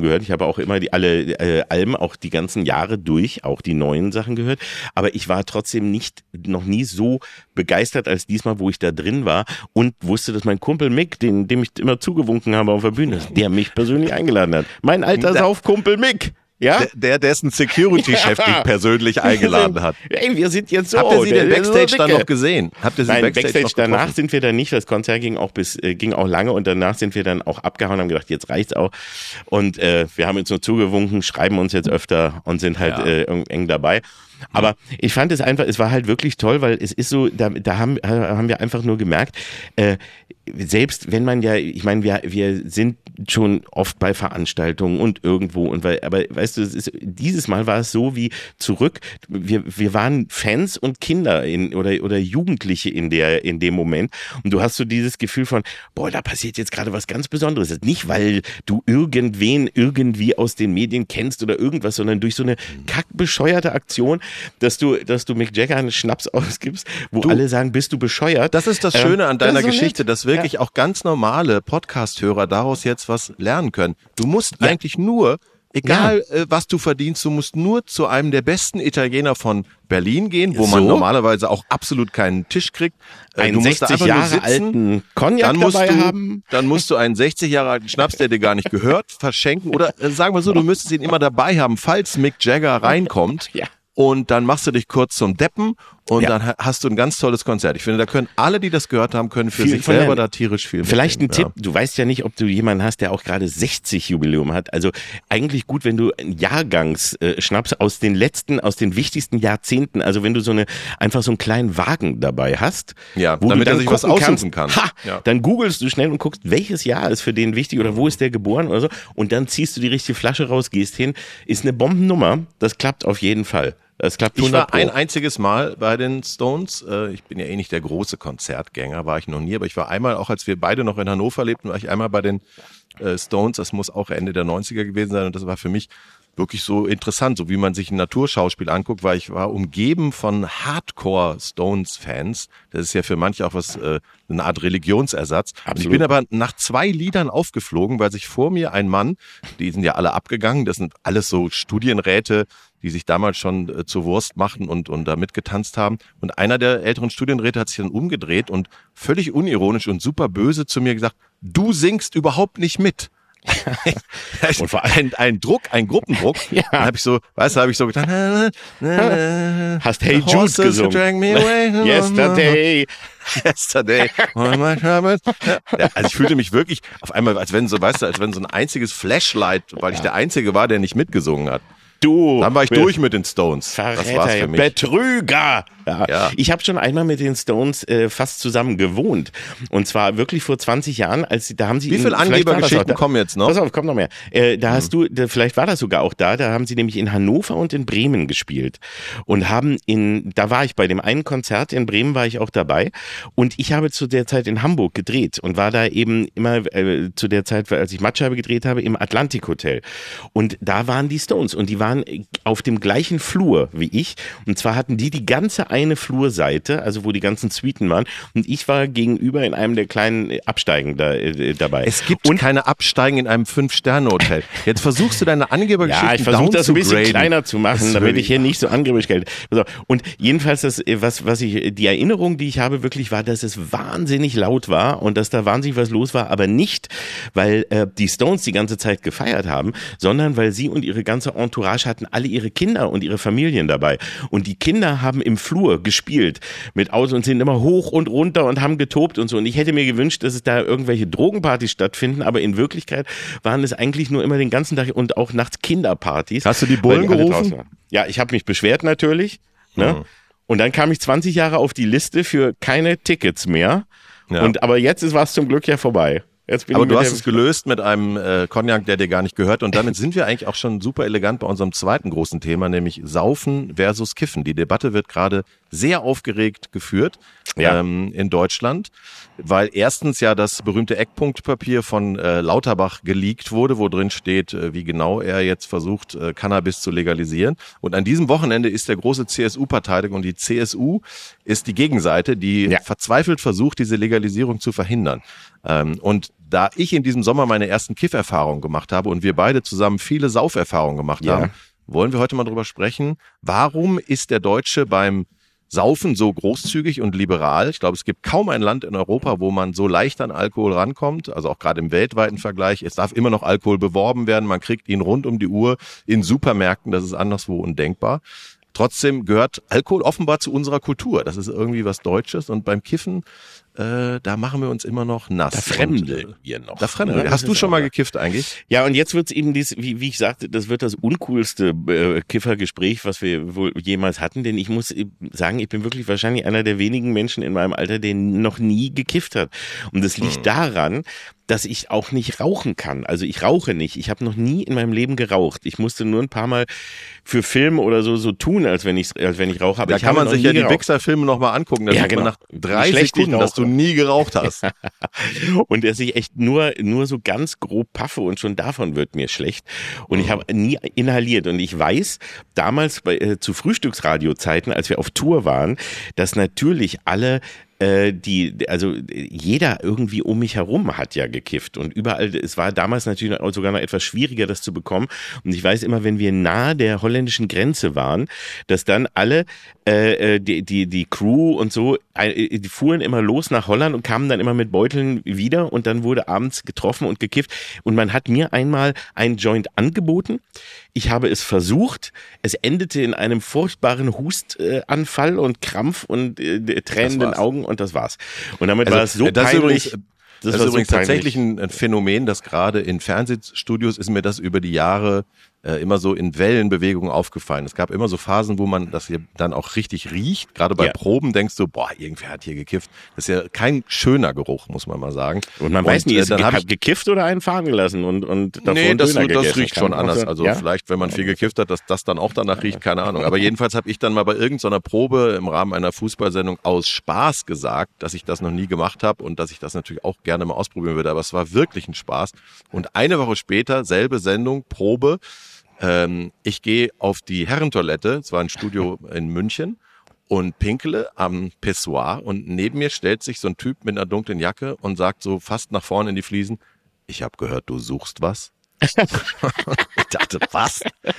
gehört. Ich habe auch immer die alle äh, Alben, auch die ganzen Jahre durch, auch die neuen Sachen gehört. Aber ich war trotzdem nicht, noch nie so begeistert als diesmal, wo ich da drin war und wusste, dass mein Kumpel Mick, den, dem ich immer zugewunken habe auf der Bühne, der mich persönlich eingeladen hat. Mein alter Saufkumpel Mick. Ja? Der, der dessen Security-Chef dich persönlich eingeladen hat. Ey, wir sind jetzt so. Habt ihr sie denn Backstage so dann noch gesehen? Habt ihr sie Nein, Backstage, Backstage noch danach sind wir dann nicht. Das Konzert ging auch bis, äh, ging auch lange und danach sind wir dann auch abgehauen und haben gedacht, jetzt reicht's auch. Und äh, wir haben uns nur zugewunken, schreiben uns jetzt öfter und sind halt ja. äh, eng dabei. Aber ich fand es einfach, es war halt wirklich toll, weil es ist so, da, da haben, haben wir einfach nur gemerkt, äh, selbst wenn man ja, ich meine, wir, wir sind schon oft bei Veranstaltungen und irgendwo und weil, aber weißt du, es ist, dieses Mal war es so wie zurück, wir, wir waren Fans und Kinder in, oder, oder Jugendliche in der, in dem Moment und du hast so dieses Gefühl von, boah, da passiert jetzt gerade was ganz Besonderes. Nicht, weil du irgendwen irgendwie aus den Medien kennst oder irgendwas, sondern durch so eine kackbescheuerte Aktion, dass du, dass du Mick Jagger einen Schnaps ausgibst, wo du, alle sagen, bist du bescheuert? Das ist das Schöne an deiner das so Geschichte, nett. dass wirklich ja. auch ganz normale Podcast-Hörer daraus jetzt was lernen können. Du musst ja. eigentlich nur, egal ja. äh, was du verdienst, du musst nur zu einem der besten Italiener von Berlin gehen, wo so? man normalerweise auch absolut keinen Tisch kriegt. Äh, einen sechzig Jahre alten Cognac dann musst dabei du, haben. Dann musst du einen sechzig Jahre alten Schnaps, der dir gar nicht gehört, verschenken. Oder äh, sagen wir so, du müsstest ihn immer dabei haben, falls Mick Jagger reinkommt. Ja. Und dann machst du dich kurz zum Deppen und ja. dann hast du ein ganz tolles Konzert. Ich finde, da können alle, die das gehört haben, können für viel sich selber da tierisch viel Vielleicht ein mitnehmen. Tipp, du weißt ja nicht, ob du jemanden hast, der auch gerade sechzig Jubiläum hat. Also eigentlich gut, wenn du einen Jahrgangsschnaps aus den letzten, aus den wichtigsten Jahrzehnten, also wenn du so eine einfach so einen kleinen Wagen dabei hast, ja, wo damit du dann er sich was aussuchen kannst, kann. Ha, ja. Dann googelst du schnell und guckst, welches Jahr ist für den wichtig oder wo ist der geboren oder so und dann ziehst du die richtige Flasche raus, gehst hin, ist eine Bombennummer, das klappt auf jeden Fall. Das klappt ich war Pro. ein einziges Mal bei den Stones. Ich bin ja eh nicht der große Konzertgänger, war ich noch nie, aber ich war einmal, auch als wir beide noch in Hannover lebten, war ich einmal bei den Stones. Das muss auch Ende der neunziger gewesen sein und das war für mich wirklich so interessant, so wie man sich ein Naturschauspiel anguckt, weil ich war umgeben von Hardcore-Stones-Fans. Das ist ja für manche auch was, äh, eine Art Religionsersatz. Ich bin aber nach zwei Liedern aufgeflogen, weil sich vor mir ein Mann, die sind ja alle abgegangen, das sind alles so Studienräte, die sich damals schon äh, zur Wurst machten und, und da mitgetanzt haben. Und einer der älteren Studienräte hat sich dann umgedreht und völlig unironisch und super böse zu mir gesagt, du singst überhaupt nicht mit. Und vor allem ein, ein Druck, ein Gruppendruck. Ja. Dann habe ich so, weißt du, habe ich so getan. Hast Hey Jude gesungen. Me away. Yesterday. Yesterday. Ja, also ich fühlte mich wirklich auf einmal, als wenn so, weißt du, als wenn so ein einziges Flashlight, weil ich der Einzige war, der nicht mitgesungen hat. Du. Dann war ich durch mit den Stones. Verräter, das war's für mich. Betrüger. Ja. Ja. Ich habe schon einmal mit den Stones äh, fast zusammen gewohnt. Und zwar wirklich vor zwanzig Jahren, als sie, da haben sie. Wie viele Angebergeschichten kommen jetzt noch? Pass auf, kommt noch mehr. Äh, da hast mhm. du, da, vielleicht war das sogar auch da, da haben sie nämlich in Hannover und in Bremen gespielt. Und haben in, da war ich bei dem einen Konzert in Bremen, war ich auch dabei. Und ich habe zu der Zeit in Hamburg gedreht und war da eben immer äh, zu der Zeit, als ich Mattscheibe gedreht habe, im Atlantik Hotel. Und da waren die Stones und die waren auf dem gleichen Flur wie ich. Und zwar hatten die die ganze eine Flurseite, also wo die ganzen Suiten waren. Und ich war gegenüber in einem der kleinen Absteigen da, äh, dabei. Es gibt und keine Absteigen in einem Fünf-Sterne-Hotel. Jetzt versuchst du deine Angebergeschichten Ja, ich versuche das ein bisschen graden. kleiner zu machen, damit ich hier nicht so angeberisch gelte. Und jedenfalls, das, was, was ich, die Erinnerung, die ich habe, wirklich war, dass es wahnsinnig laut war und dass da wahnsinnig was los war, aber nicht, weil äh, die Stones die ganze Zeit gefeiert haben, sondern weil sie und ihre ganze Entourage hatten alle ihre Kinder und ihre Familien dabei. Und die Kinder haben im Flur gespielt mit Autos und sind immer hoch und runter und haben getobt und so. Und ich hätte mir gewünscht, dass es da irgendwelche Drogenpartys stattfinden, aber in Wirklichkeit waren es eigentlich nur immer den ganzen Tag und auch nachts Kinderpartys. Hast du die Bullen gerufen? Ja, ich habe mich beschwert natürlich. Ne? Mhm. Und dann kam ich zwanzig Jahre auf die Liste für keine Tickets mehr. Ja. Und aber jetzt ist was zum Glück ja vorbei. Aber du hast es gelöst mit einem äh, Cognac, der dir gar nicht gehört. Und damit sind wir eigentlich auch schon super elegant bei unserem zweiten großen Thema, nämlich Saufen versus Kiffen. Die Debatte wird gerade sehr aufgeregt geführt ja. ähm, in Deutschland, weil erstens ja das berühmte Eckpunktpapier von äh, Lauterbach geleakt wurde, wo drin steht, äh, wie genau er jetzt versucht, äh, Cannabis zu legalisieren. Und an diesem Wochenende ist der große C S U-Parteitag und die C S U ist die Gegenseite, die ja. verzweifelt versucht, diese Legalisierung zu verhindern. Ähm, und da ich in diesem Sommer meine ersten Kifferfahrungen gemacht habe und wir beide zusammen viele Sauferfahrungen gemacht ja. haben, wollen wir heute mal drüber sprechen, warum ist der Deutsche beim Saufen so großzügig und liberal? Ich glaube, es gibt kaum ein Land in Europa, wo man so leicht an Alkohol rankommt, also auch gerade im weltweiten Vergleich. Es darf immer noch Alkohol beworben werden, man kriegt ihn rund um die Uhr in Supermärkten, das ist anderswo undenkbar. Trotzdem gehört Alkohol offenbar zu unserer Kultur. Das ist irgendwie was Deutsches. Und beim Kiffen, äh, da machen wir uns immer noch nass. Da fremdeln wir noch. Da fremdeln. Ja, Hast du schon mal gekifft eigentlich? Ja, und jetzt wird's eben dies, wie, wie ich sagte, das wird das uncoolste äh, Kiffergespräch, was wir wohl jemals hatten. Denn ich muss sagen, ich bin wirklich wahrscheinlich einer der wenigen Menschen in meinem Alter, der noch nie gekifft hat. Und das liegt hm. daran, dass ich auch nicht rauchen kann. Also ich rauche nicht. Ich habe noch nie in meinem Leben geraucht. Ich musste nur ein paar Mal für Film oder so so tun, als wenn ich als wenn ich rauche. Aber da ich kann man sich ja geraucht. die Wichser-Filme nochmal angucken. Da ja, sieht genau. man nach drei Sekunden, dass du nie geraucht hast. Und dass ich echt nur nur so ganz grob paffe und schon davon wird mir schlecht. Und mhm. ich habe nie inhaliert. Und ich weiß, damals bei, äh, zu Frühstücksradiozeiten, als wir auf Tour waren, dass natürlich alle die, also jeder irgendwie um mich herum hat ja gekifft und überall, es war damals natürlich sogar noch etwas schwieriger, das zu bekommen und ich weiß immer, wenn wir nahe der holländischen Grenze waren, dass dann alle, äh, die, die, die Crew und so, äh, die fuhren immer los nach Holland und kamen dann immer mit Beuteln wieder und dann wurde abends getroffen und gekifft und man hat mir einmal einen Joint angeboten. Ich habe es versucht, es endete in einem furchtbaren Hustanfall und Krampf und äh, tränenden Augen und das war's. Und damit also, war es so das peinlich. Ist übrigens, das, das ist übrigens so tatsächlich ein Phänomen, das gerade in Fernsehstudios ist mir das über die Jahre äh, immer so in Wellenbewegungen aufgefallen. Es gab immer so Phasen, wo man das hier dann auch richtig riecht. Gerade bei ja. Proben denkst du, boah, irgendwer hat hier gekifft. Das ist ja kein schöner Geruch, muss man mal sagen. Und man und, weiß nie, ist äh, dann ge- gekifft oder einen fahren gelassen und und davor nee, einen das, Döner das riecht schon anders. Also ja? vielleicht, wenn man viel gekifft hat, dass das dann auch danach riecht, keine Ahnung. Aber jedenfalls habe ich dann mal bei irgendeiner Probe im Rahmen einer Fußballsendung aus Spaß gesagt, dass ich das noch nie gemacht habe und dass ich das natürlich auch gerne mal ausprobieren würde. Aber es war wirklich ein Spaß. Und eine Woche später, selbe Sendung, Probe. Ähm, ich gehe auf die Herrentoilette, es war ein Studio in München, und pinkele am Pissoir und neben mir stellt sich so ein Typ mit einer dunklen Jacke und sagt so fast nach vorne in die Fliesen, ich habe gehört, du suchst was. Ich dachte, was?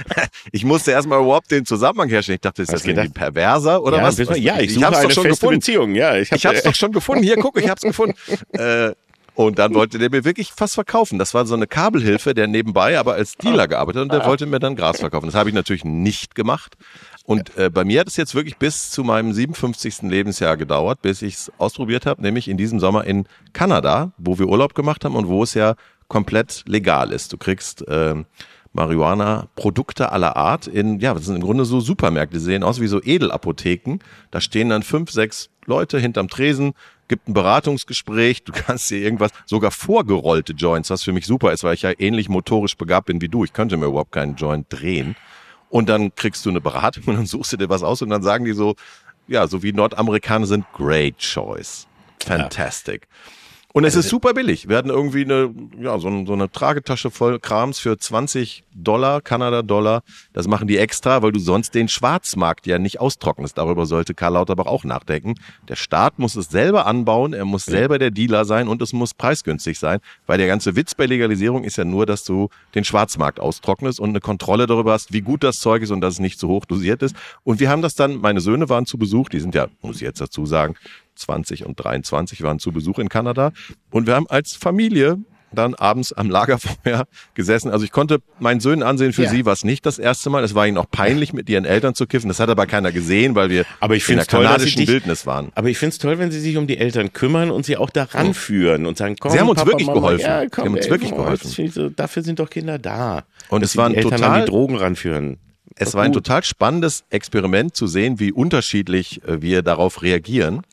Ich musste erstmal überhaupt den Zusammenhang herstellen. Ich dachte, ist das irgendwie perverser oder ja, was? was? Ja, ich, ich suche hab's eine doch schon feste gefunden. Beziehung. Ja, ich, hab, ich hab's doch schon gefunden. Hier, guck, ich hab's gefunden. Äh, Und dann wollte der mir wirklich fast verkaufen. Das war so eine Kabelhilfe, der nebenbei aber als Dealer gearbeitet hat und der wollte mir dann Gras verkaufen. Das habe ich natürlich nicht gemacht. Und äh, bei mir hat es jetzt wirklich bis zu meinem siebenundfünfzigsten Lebensjahr gedauert, bis ich es ausprobiert habe, nämlich in diesem Sommer in Kanada, wo wir Urlaub gemacht haben und wo es ja komplett legal ist. Du kriegst äh, Marihuana-Produkte aller Art in, ja, das sind im Grunde so Supermärkte, die sehen aus wie so Edelapotheken. Da stehen dann fünf, sechs Leute hinterm Tresen, gibt ein Beratungsgespräch, du kannst dir irgendwas, sogar vorgerollte Joints, was für mich super ist, weil ich ja ähnlich motorisch begabt bin wie du. Ich könnte mir überhaupt keinen Joint drehen. Und dann kriegst du eine Beratung und dann suchst du dir was aus und dann sagen die so, ja, so wie Nordamerikaner sind, great choice. Fantastic. Ja. Und es ist super billig. Wir hatten irgendwie eine, ja, so, eine, so eine Tragetasche voll Krams für zwanzig Dollar, Kanada-Dollar. Das machen die extra, weil du sonst den Schwarzmarkt ja nicht austrocknest. Darüber sollte Karl Lauterbach auch nachdenken. Der Staat muss es selber anbauen, er muss selber der Dealer sein und es muss preisgünstig sein, weil der ganze Witz bei Legalisierung ist ja nur, dass du den Schwarzmarkt austrocknest und eine Kontrolle darüber hast, wie gut das Zeug ist und dass es nicht zu hoch dosiert ist. Und wir haben das dann, meine Söhne waren zu Besuch, die sind ja, muss ich jetzt dazu sagen, zwanzig und dreiundzwanzig waren zu Besuch in Kanada und wir haben als Familie dann abends am Lagerfeuer gesessen. Also ich konnte meinen Söhnen ansehen, für ja. sie war es nicht das erste Mal. Es war ihnen auch peinlich, mit ihren Eltern zu kiffen. Das hat aber keiner gesehen, weil wir aber ich in der toll, kanadischen dich, Wildnis waren. Aber ich finde es toll, wenn sie sich um die Eltern kümmern und sie auch daran mhm. führen und sagen, komm, sie haben uns Papa, wirklich Mama, geholfen. Ja, komm, sie haben uns ey, wirklich oh, geholfen. So, dafür sind doch Kinder da. Und es war ein die Eltern total, an die Drogen ranführen. Es war ein total spannendes Experiment zu sehen, wie unterschiedlich wir darauf reagieren.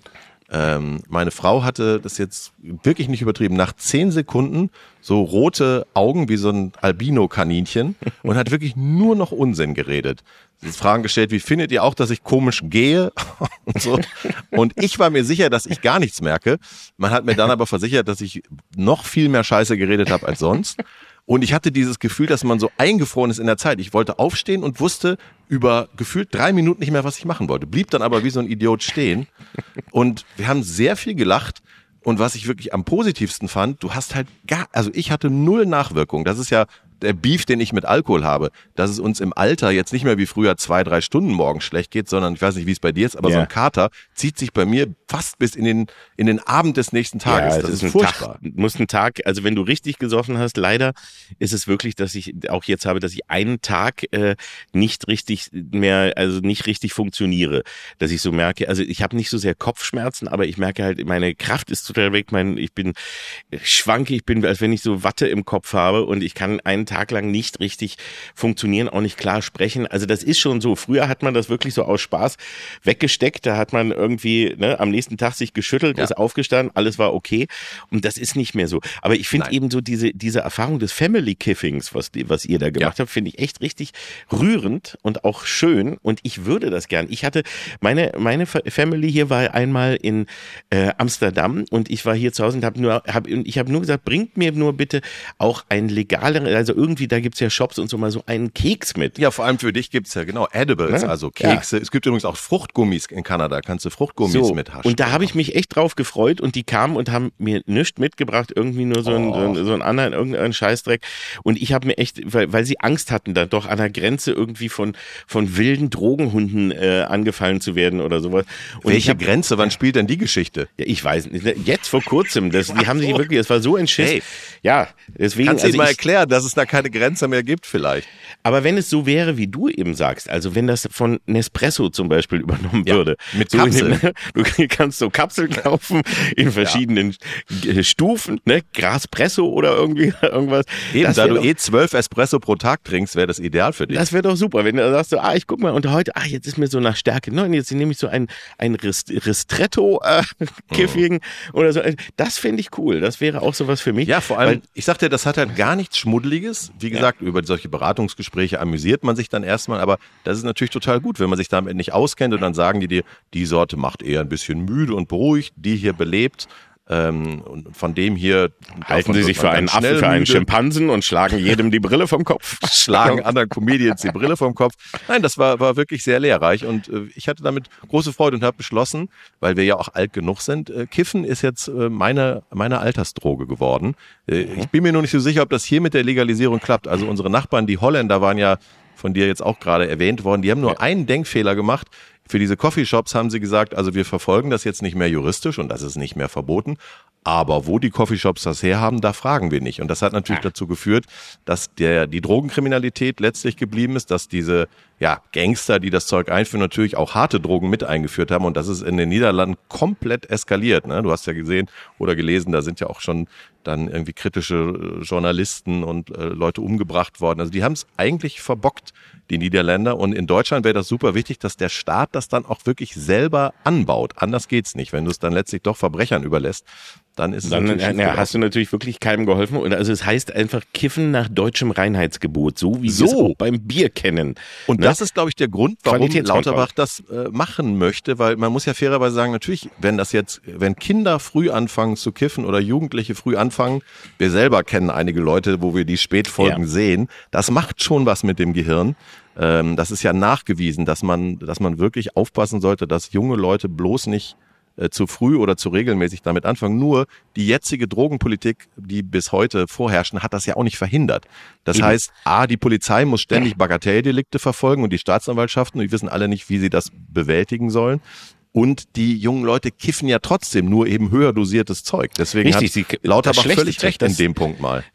Ähm, meine Frau hatte das jetzt wirklich nicht übertrieben. Nach zehn Sekunden so rote Augen wie so ein Albino-Kaninchen und hat wirklich nur noch Unsinn geredet. Sie hat Fragen gestellt, wie findet ihr auch, dass ich komisch gehe? und so. Und ich war mir sicher, dass ich gar nichts merke. Man hat mir dann aber versichert, dass ich noch viel mehr Scheiße geredet habe als sonst. Und ich hatte dieses Gefühl, dass man so eingefroren ist in der Zeit. Ich wollte aufstehen und wusste über gefühlt drei Minuten nicht mehr, was ich machen wollte. Blieb dann aber wie so ein Idiot stehen. Und wir haben sehr viel gelacht. Und was ich wirklich am positivsten fand, du hast halt gar, also ich hatte null Nachwirkung. Das ist ja der Beef, den ich mit Alkohol habe, dass es uns im Alter jetzt nicht mehr wie früher zwei, drei Stunden morgens schlecht geht, sondern ich weiß nicht, wie es bei dir ist, aber yeah. so ein Kater zieht sich bei mir fast bis in den in den Abend des nächsten Tages. Ja, das ist, ist furchtbar. Tag, muss ein Tag, also wenn du richtig gesoffen hast, leider ist es wirklich, dass ich auch jetzt habe, dass ich einen Tag äh, nicht richtig mehr, also nicht richtig funktioniere, dass ich so merke, also ich habe nicht so sehr Kopfschmerzen, aber ich merke halt, meine Kraft ist total weg, mein, ich bin schwanke, ich bin, als wenn ich so Watte im Kopf habe und ich kann einen Tag lang nicht richtig funktionieren, auch nicht klar sprechen. Also das ist schon so. Früher hat man das wirklich so aus Spaß weggesteckt. Da hat man irgendwie ne, am nächsten Tag sich geschüttelt, ja. ist aufgestanden, alles war okay. Und das ist nicht mehr so. Aber ich finde eben so diese diese Erfahrung des Family Kiffings, was was ihr da gemacht ja. habt, finde ich echt richtig rührend und auch schön. Und ich würde das gern. Ich hatte meine meine Family hier war einmal in äh, Amsterdam und ich war hier zu Hause und habe nur hab, ich habe nur gesagt, bringt mir nur bitte auch ein legaleren, also irgendwie da gibt's ja Shops und so mal so einen Keks mit. Ja, vor allem für dich gibt's ja genau Edibles, ja, also Kekse. Ja. Es gibt übrigens auch Fruchtgummis in Kanada, kannst du Fruchtgummis so, mithaschen. Und da habe ich mich echt drauf gefreut und die kamen und haben mir nichts mitgebracht, irgendwie nur so, oh. ein, so, ein, so einen anderen, irgendeinen Scheißdreck. Und ich habe mir echt, weil, weil sie Angst hatten, da doch an der Grenze irgendwie von von wilden Drogenhunden äh, angefallen zu werden oder sowas. Und welche hab, Grenze? Wann spielt denn die Geschichte? Ja, ich weiß nicht. Jetzt vor kurzem, das, die haben sich wirklich, das war so ein Schiss. Hey. Ja, deswegen. Kannst du also mal ich, erklären, dass es da keine Grenze mehr gibt vielleicht? Aber wenn es so wäre, wie du eben sagst, also wenn das von Nespresso zum Beispiel übernommen ja, würde. Mit so Kapseln. Den, du kannst so Kapseln kaufen in verschiedenen ja. Stufen, ne, Graspresso oder irgendwie irgendwas. Eben, das da du doch, eh zwölf Espresso pro Tag trinkst, wäre das ideal für dich. Das wäre doch super, wenn du sagst, so, ah, ich guck mal, und heute, ah, jetzt ist mir so nach Stärke, nein, jetzt nehme ich so ein, ein Ristretto-Kiffing äh, mhm. oder so. Das fände ich cool, das wäre auch sowas für mich. Ja, vor allem, weil, ich sagte, das hat halt gar nichts Schmuddeliges. Wie gesagt, ja. über solche Beratungsgespräche amüsiert man sich dann erstmal, aber das ist natürlich total gut, wenn man sich damit nicht auskennt und dann sagen die dir, die Sorte macht eher ein bisschen müde und beruhigt, die hier belebt. Ähm, und von dem hier halten sie sich für einen Affen, für einen Schimpansen und schlagen jedem die Brille vom Kopf. Schlagen anderen Comedians die Brille vom Kopf. Nein, das war, war wirklich sehr lehrreich und äh, ich hatte damit große Freude und habe beschlossen, weil wir ja auch alt genug sind, äh, Kiffen ist jetzt äh, meine, meine Altersdroge geworden. Äh, mhm. Ich bin mir nur nicht so sicher, ob das hier mit der Legalisierung klappt. Also unsere Nachbarn, die Holländer, waren ja von dir jetzt auch gerade erwähnt worden, die haben nur ja. einen Denkfehler gemacht. Für diese Coffeeshops haben sie gesagt, also wir verfolgen das jetzt nicht mehr juristisch und das ist nicht mehr verboten, aber wo die Coffeeshops das herhaben, da fragen wir nicht. Und das hat natürlich ja. dazu geführt, dass der die Drogenkriminalität letztlich geblieben ist, dass diese ja Gangster, die das Zeug einführen, natürlich auch harte Drogen mit eingeführt haben und das ist in den Niederlanden komplett eskaliert. Ne? Du hast ja gesehen oder gelesen, da sind ja auch schon dann irgendwie kritische Journalisten und äh, Leute umgebracht worden. Also die haben es eigentlich verbockt, die Niederländer. Und in Deutschland wäre das super wichtig, dass der Staat das dann auch wirklich selber anbaut. Anders geht's nicht. Wenn du es dann letztlich doch Verbrechern überlässt, dann ist es dann natürlich ja, hast du natürlich wirklich keinem geholfen. Und also es heißt einfach Kiffen nach deutschem Reinheitsgebot, so wie so. wir es auch beim Bier kennen. Und ne? das ist, glaube ich, der Grund, warum Lauterbach das äh, machen möchte, weil man muss ja fairerweise sagen, natürlich, wenn das jetzt, wenn Kinder früh anfangen zu kiffen oder Jugendliche früh anfangen, wir selber kennen einige Leute, wo wir die Spätfolgen ja. sehen, das macht schon was mit dem Gehirn. Ähm, das ist ja nachgewiesen, dass man, dass man wirklich aufpassen sollte, dass junge Leute bloß nicht zu früh oder zu regelmäßig damit anfangen. Nur die jetzige Drogenpolitik, die bis heute vorherrschen, hat das ja auch nicht verhindert. Das Eben. heißt, A, die Polizei muss ständig Bagatelldelikte verfolgen und die Staatsanwaltschaften, und die wissen alle nicht, wie sie das bewältigen sollen. Und die jungen Leute kiffen ja trotzdem nur eben höher dosiertes Zeug. Deswegen Richtig, hat Lauterbach völlig recht das, in dem Punkt mal.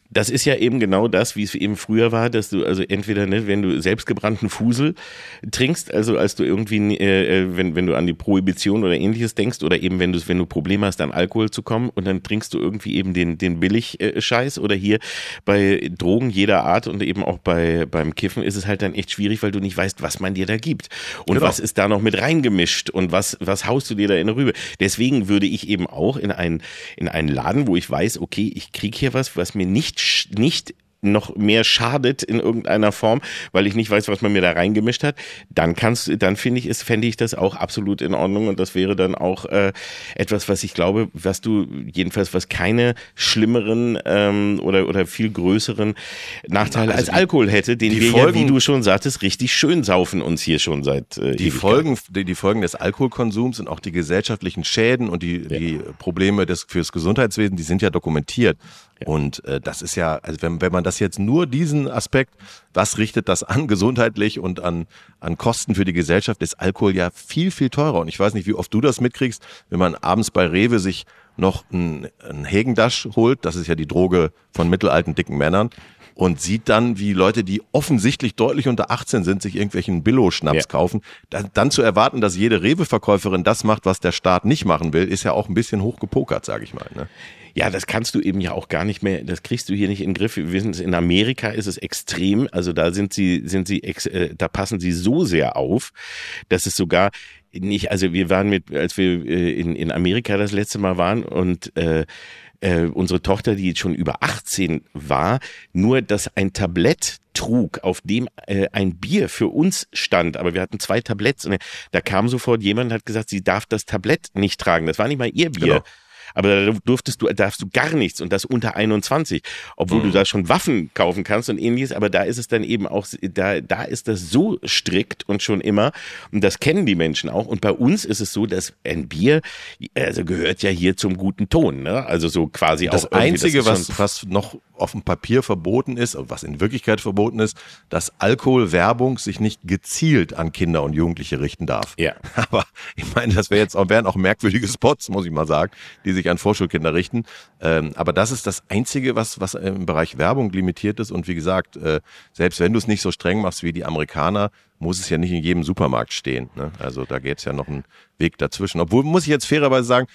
Das ist ja eben genau das, wie es eben früher war, dass du also entweder, ne, wenn du selbstgebrannten Fusel trinkst, also als du irgendwie, äh, wenn wenn du an die Prohibition oder ähnliches denkst, oder eben wenn du wenn du Probleme hast, an Alkohol zu kommen, und dann trinkst du irgendwie eben den den Billig-Scheiß, oder hier bei Drogen jeder Art und eben auch bei beim Kiffen ist es halt dann echt schwierig, weil du nicht weißt, was man dir da gibt und genau. was ist da noch mit reingemischt und was was haust du dir da in die Rübe. Deswegen würde ich eben auch in einen in einen Laden, wo ich weiß, okay, ich krieg hier was, was mir nicht nicht noch mehr schadet in irgendeiner Form, weil ich nicht weiß, was man mir da reingemischt hat, dann kannst du, dann finde ich, ist, fände ich das auch absolut in Ordnung, und das wäre dann auch äh, etwas, was ich glaube, was du jedenfalls, was keine schlimmeren ähm, oder oder viel größeren Nachteile also als die, Alkohol hätte, den wir Folgen, ja, wie du schon sagtest, richtig schön saufen uns hier schon seit äh, die Folgen, die, die Folgen des Alkoholkonsums und auch die gesellschaftlichen Schäden und die ja. die Probleme des fürs Gesundheitswesen, die sind ja dokumentiert. Ja. Und äh, das ist ja, also wenn, wenn man das jetzt nur diesen Aspekt, was richtet das an gesundheitlich und an an Kosten für die Gesellschaft, ist Alkohol ja viel, viel teurer. Und ich weiß nicht, wie oft du das mitkriegst, wenn man abends bei Rewe sich noch ein, ein Hägendash holt, das ist ja die Droge von mittelalten, dicken Männern, und sieht dann, wie Leute, die offensichtlich deutlich unter achtzehn sind, sich irgendwelchen Billo-Schnaps ja. kaufen. Dann, dann zu erwarten, dass jede Rewe-Verkäuferin das macht, was der Staat nicht machen will, ist ja auch ein bisschen hochgepokert, sage ich mal. Ne? Ja, das kannst du eben ja auch gar nicht mehr, das kriegst du hier nicht in den Griff. Wir wissen es, in Amerika ist es extrem, also da sind sie, sind sie, ex, äh, da passen sie so sehr auf, dass es sogar nicht, also wir waren mit, als wir äh, in, in Amerika das letzte Mal waren, und äh, äh, unsere Tochter, die jetzt schon über achtzehn war, nur dass ein Tablett trug, auf dem äh, ein Bier für uns stand, aber wir hatten zwei Tabletts, und da kam sofort jemand und hat gesagt, sie darf das Tablett nicht tragen, das war nicht mal ihr Bier. Genau. Aber da durftest du, darfst du gar nichts, und das unter einundzwanzig, obwohl mhm. du da schon Waffen kaufen kannst und ähnliches, aber da ist es dann eben auch, da, da ist das so strikt und schon immer, und das kennen die Menschen auch, und bei uns ist es so, dass ein Bier, also gehört ja hier zum guten Ton, ne? Also so quasi das auch Einzige, das was, was noch auf dem Papier verboten ist, was in Wirklichkeit verboten ist, dass Alkoholwerbung sich nicht gezielt an Kinder und Jugendliche richten darf. Ja. Aber ich meine, das wäre jetzt auch, wären auch merkwürdige Spots, muss ich mal sagen, die sich an Vorschulkinder richten. Ähm, aber das ist das Einzige, was, was im Bereich Werbung limitiert ist. Und wie gesagt, äh, selbst wenn du es nicht so streng machst wie die Amerikaner, muss es ja nicht in jedem Supermarkt stehen. Ne? Also da gäbe es ja noch einen Weg dazwischen. Obwohl, muss ich jetzt fairerweise sagen,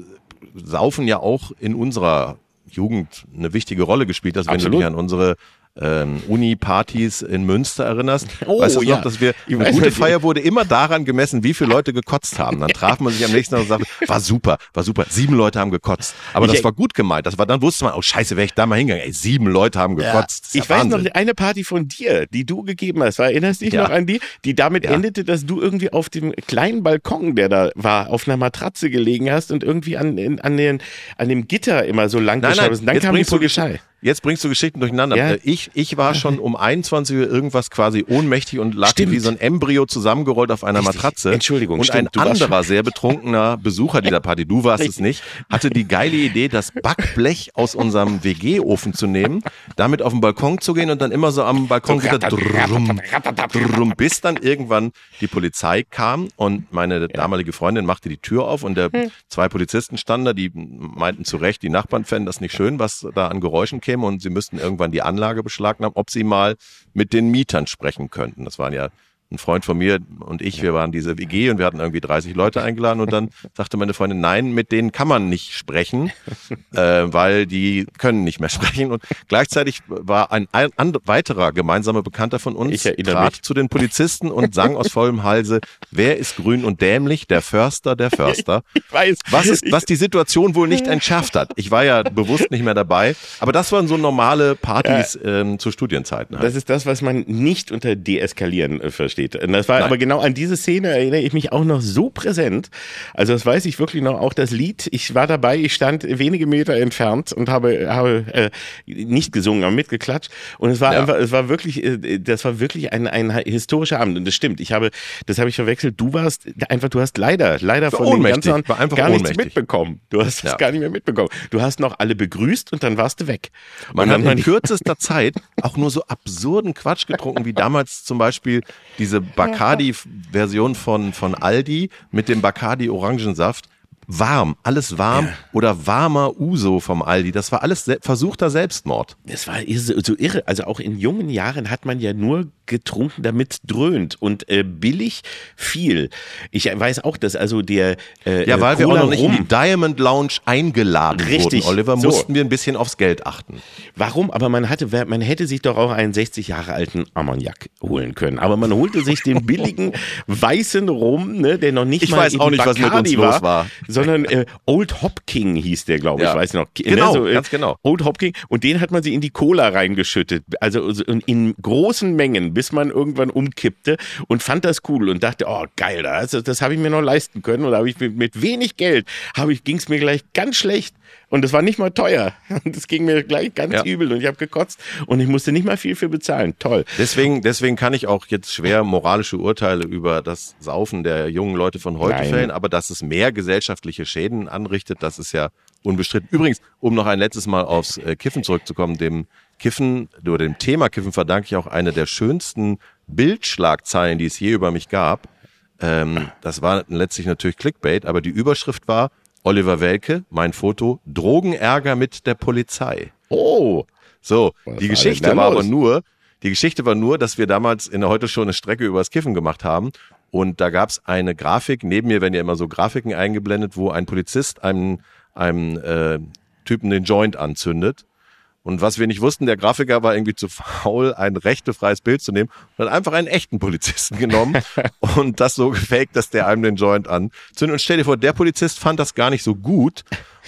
Saufen ja auch in unserer Jugend eine wichtige Rolle gespielt hast, wenn Absolut. du dich an unsere ähm, Uni-Partys in Münster erinnerst. Oh, weißt du ja. noch, dass wir, eine weiß, gute Feier wurde immer daran gemessen, wie viele Leute gekotzt haben. Dann traf man sich am nächsten Tag und sagte, war super, war super, sieben Leute haben gekotzt. Aber ich, das war gut gemeint. Das war, dann wusste man, oh scheiße, wäre ich da mal hingegangen. Ey, sieben Leute haben gekotzt. Ja. Ich ja weiß Wahnsinn. noch, eine Party von dir, die du gegeben hast, erinnerst du dich ja. noch an die? Die damit ja. endete, dass du irgendwie auf dem kleinen Balkon, der da war, auf einer Matratze gelegen hast und irgendwie an, in, an, den, an dem Gitter immer so lang nein, geschaut hast. Und dann kam die Polizei. Jetzt bringst du Geschichten durcheinander. Ja. Ich, ich war schon um einundzwanzig Uhr irgendwas quasi ohnmächtig und lag stimmt. wie so ein Embryo zusammengerollt auf einer Richtig. Matratze. Entschuldigung, Und stimmt, ein anderer sehr betrunkener Besucher dieser Party, du warst Richtig. es nicht, hatte die geile Idee, das Backblech aus unserem W G-Ofen zu nehmen, damit auf den Balkon zu gehen und dann immer so am Balkon so wieder drum, drum, bis dann irgendwann die Polizei kam und meine damalige Freundin machte die Tür auf und der hm. zwei Polizisten standen da, die meinten zu Recht, die Nachbarn fänden das nicht schön, was da an Geräuschen käme. Und sie müssten irgendwann die Anlage beschlagnahmen, ob sie mal mit den Mietern sprechen könnten. Das waren ja ein Freund von mir und ich, wir waren diese W G und wir hatten irgendwie dreißig Leute eingeladen und dann sagte meine Freundin, nein, mit denen kann man nicht sprechen, äh, weil die können nicht mehr sprechen. Und gleichzeitig war ein, ein weiterer gemeinsamer Bekannter von uns, trat mich. zu den Polizisten und sang aus vollem Halse, wer ist grün und dämlich? Der Förster, der Förster. Ich weiß. Was, ist, was die Situation wohl nicht entschärft hat. Ich war ja bewusst nicht mehr dabei, aber das waren so normale Partys ja. ähm, zu Studienzeiten. Halt. Das ist das, was man nicht unter Deeskalieren äh, versteht. Und das war Nein. aber genau an diese Szene erinnere ich mich auch noch so präsent. Also das weiß ich wirklich noch, auch das Lied. Ich war dabei, ich stand wenige Meter entfernt und habe, habe äh, nicht gesungen, aber mitgeklatscht. Und es war ja. einfach, es war wirklich, äh, das war wirklich ein, ein historischer Abend. Und das stimmt. Ich habe, das habe ich verwechselt. Du warst einfach, du hast leider, leider von den ganzen gar nichts ohnmächtig. mitbekommen. Du hast ja. es gar nicht mehr mitbekommen. Du hast noch alle begrüßt und dann warst du weg. Man hat in kürzester Zeit auch nur so absurden Quatsch getrunken, wie damals zum Beispiel diese Bacardi-Version von, von Aldi mit dem Bacardi-Orangensaft. warm, alles warm ja. oder warmer Uso vom Aldi. Das war alles se- versuchter Selbstmord. Das war so, so irre. Also auch in jungen Jahren hat man ja nur getrunken, damit dröhnt und äh, billig viel. Ich weiß auch, dass also der äh, Ja, weil Cola wir auch noch nicht Rum, in die Diamond Lounge eingeladen Richtig, wurden, Oliver, so. mussten wir ein bisschen aufs Geld achten. Warum? Aber man hatte, man hätte sich doch auch einen sechzig Jahre alten Armagnac holen können. Aber man holte sich den billigen weißen Rum, ne, der noch nicht ich mal weiß auch nicht, was mit uns war, los war. sondern äh, Old Hop King hieß der, glaube ich, ja. weiß noch. Genau, ne, so, äh, ganz genau. Old Hop King. Und den hat man sie in die Cola reingeschüttet. Also in großen Mengen, bis man irgendwann umkippte und fand das cool und dachte, oh geil, das, das habe ich mir noch leisten können. Und da habe ich mit, mit wenig Geld, habe ich, ging es mir gleich ganz schlecht. Und das war nicht mal teuer. Das ging mir gleich ganz ja. übel und ich habe gekotzt und ich musste nicht mal viel für bezahlen. Toll. Deswegen, deswegen kann ich auch jetzt schwer moralische Urteile über das Saufen der jungen Leute von heute Nein. fällen, aber dass es mehr gesellschaftliche Schäden anrichtet, das ist ja unbestritten. Übrigens, um noch ein letztes Mal aufs Kiffen zurückzukommen, dem Kiffen oder dem Thema Kiffen verdanke ich auch eine der schönsten Bildschlagzeilen, die es je über mich gab. Ähm, das war letztlich natürlich Clickbait, aber die Überschrift war: Oliver Welke, mein Foto, Drogenärger mit der Polizei. Oh. So, Was die war Geschichte denn da war aber los? nur, die Geschichte war nur, dass wir damals in der Heute schon eine Strecke übers Kiffen gemacht haben und da gab's eine Grafik, neben mir werden ja immer so Grafiken eingeblendet, wo ein Polizist einem, einem äh, Typen den Joint anzündet. Und was wir nicht wussten, der Grafiker war irgendwie zu faul, ein rechtefreies Bild zu nehmen und hat einfach einen echten Polizisten genommen und das so gefaked, dass der einem den Joint anzündet. Und stell dir vor, der Polizist fand das gar nicht so gut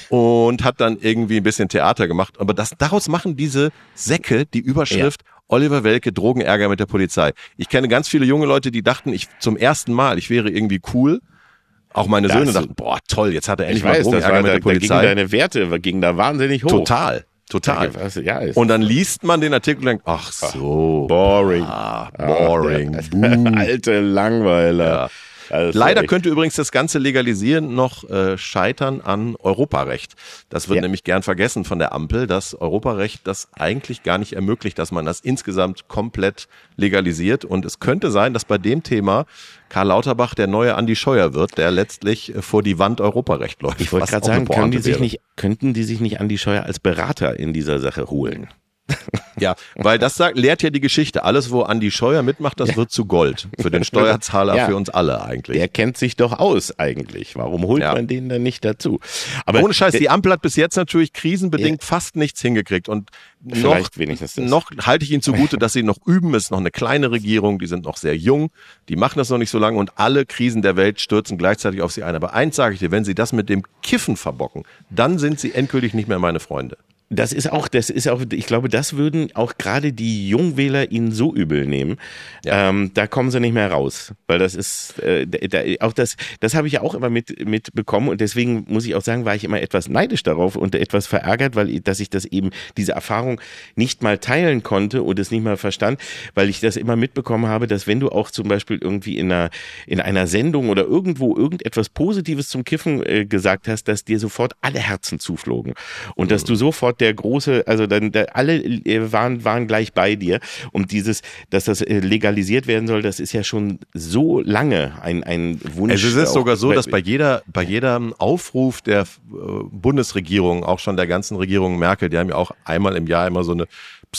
und hat dann irgendwie ein bisschen Theater gemacht. Aber das, daraus machen diese Säcke die Überschrift: ja. Oliver Welke, Drogenärger mit der Polizei. Ich kenne ganz viele junge Leute, die dachten, ich zum ersten Mal, ich wäre irgendwie cool. Auch meine das Söhne dachten, boah, toll, jetzt hat er endlich mal Drogenärger mit da, der Polizei. Da gingen deine Werte gingen da wahnsinnig hoch. Total. Total. Ja, und dann liest man den Artikel und denkt, ach so. Boring. Ah, boring. Ah, alte Langweiler. Ja. Also Leider könnte übrigens das ganze Legalisieren noch äh, scheitern an Europarecht. Das wird ja. nämlich gern vergessen von der Ampel, dass Europarecht das eigentlich gar nicht ermöglicht, dass man das insgesamt komplett legalisiert. Und es könnte sein, dass bei dem Thema Karl Lauterbach der neue Andi Scheuer wird, der letztlich vor die Wand Europarecht läuft. Ich wollte gerade sagen, können die sich nicht, könnten die sich nicht Andi Scheuer als Berater in dieser Sache holen? Ja, weil das sagt, lehrt ja die Geschichte. Alles, wo Andi Scheuer mitmacht, das ja. wird zu Gold. Für den Steuerzahler, ja. für uns alle eigentlich. Der kennt sich doch aus eigentlich. Warum holt ja. man den dann nicht dazu? Aber ohne Scheiß, die Ampel hat bis jetzt natürlich krisenbedingt ja. fast nichts hingekriegt. Und noch, wenigstens das. noch halte ich ihnen zugute, dass sie noch üben. Es ist noch eine kleine Regierung, die sind noch sehr jung. Die machen das noch nicht so lange und alle Krisen der Welt stürzen gleichzeitig auf sie ein. Aber eins sage ich dir, wenn sie das mit dem Kiffen verbocken, dann sind sie endgültig nicht mehr meine Freunde. Das ist auch, das ist auch, ich glaube, das würden auch gerade die Jungwähler ihnen so übel nehmen. Ja. Ähm, da kommen sie nicht mehr raus, weil das ist, äh, da, auch das, das habe ich ja auch immer mit mitbekommen und deswegen muss ich auch sagen, war ich immer etwas neidisch darauf und etwas verärgert, weil dass ich das eben diese Erfahrung nicht mal teilen konnte und es nicht mal verstand, weil ich das immer mitbekommen habe, dass wenn du auch zum Beispiel irgendwie in einer in einer Sendung oder irgendwo irgendetwas Positives zum Kiffen äh, gesagt hast, dass dir sofort alle Herzen zuflogen und mhm. dass du sofort der große, also dann der, alle waren waren gleich bei dir und dieses, dass das legalisiert werden soll, das ist ja schon so lange ein ein Wunsch. Also es ist sogar so, dass bei jeder bei jedem Aufruf der Bundesregierung, auch schon der ganzen Regierung Merkel, die haben ja auch einmal im Jahr immer so eine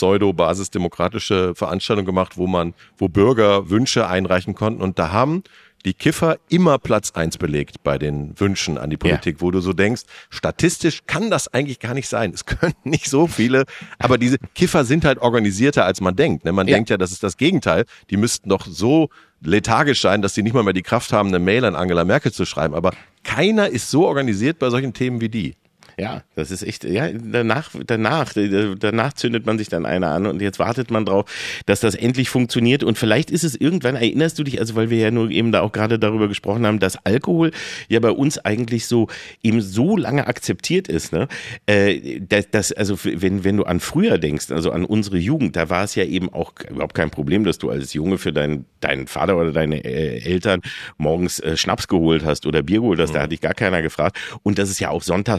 pseudo-basisdemokratische Veranstaltung gemacht, wo man, wo Bürger Wünsche einreichen konnten und da haben die Kiffer immer Platz eins belegt bei den Wünschen an die Politik, ja. wo du so denkst, statistisch kann das eigentlich gar nicht sein. Es können nicht so viele, aber diese Kiffer sind halt organisierter, als man denkt. Man ja. denkt ja, das ist das Gegenteil. Die müssten doch so lethargisch sein, dass sie nicht mal mehr die Kraft haben, eine Mail an Angela Merkel zu schreiben. Aber keiner ist so organisiert bei solchen Themen wie die. Ja, das ist echt, ja, danach, danach, danach zündet man sich dann einer an und jetzt wartet man drauf, dass das endlich funktioniert und vielleicht ist es irgendwann, erinnerst du dich, also weil wir ja nur eben da auch gerade darüber gesprochen haben, dass Alkohol ja bei uns eigentlich so eben so lange akzeptiert ist, ne, äh, dass, dass also wenn, wenn du an früher denkst, also an unsere Jugend, da war es ja eben auch überhaupt kein Problem, dass du als Junge für deinen, deinen Vater oder deine äh, Eltern morgens äh, Schnaps geholt hast oder Bier geholt hast, mhm. da hat dich gar keiner gefragt und dass es ja auch sonntags morgens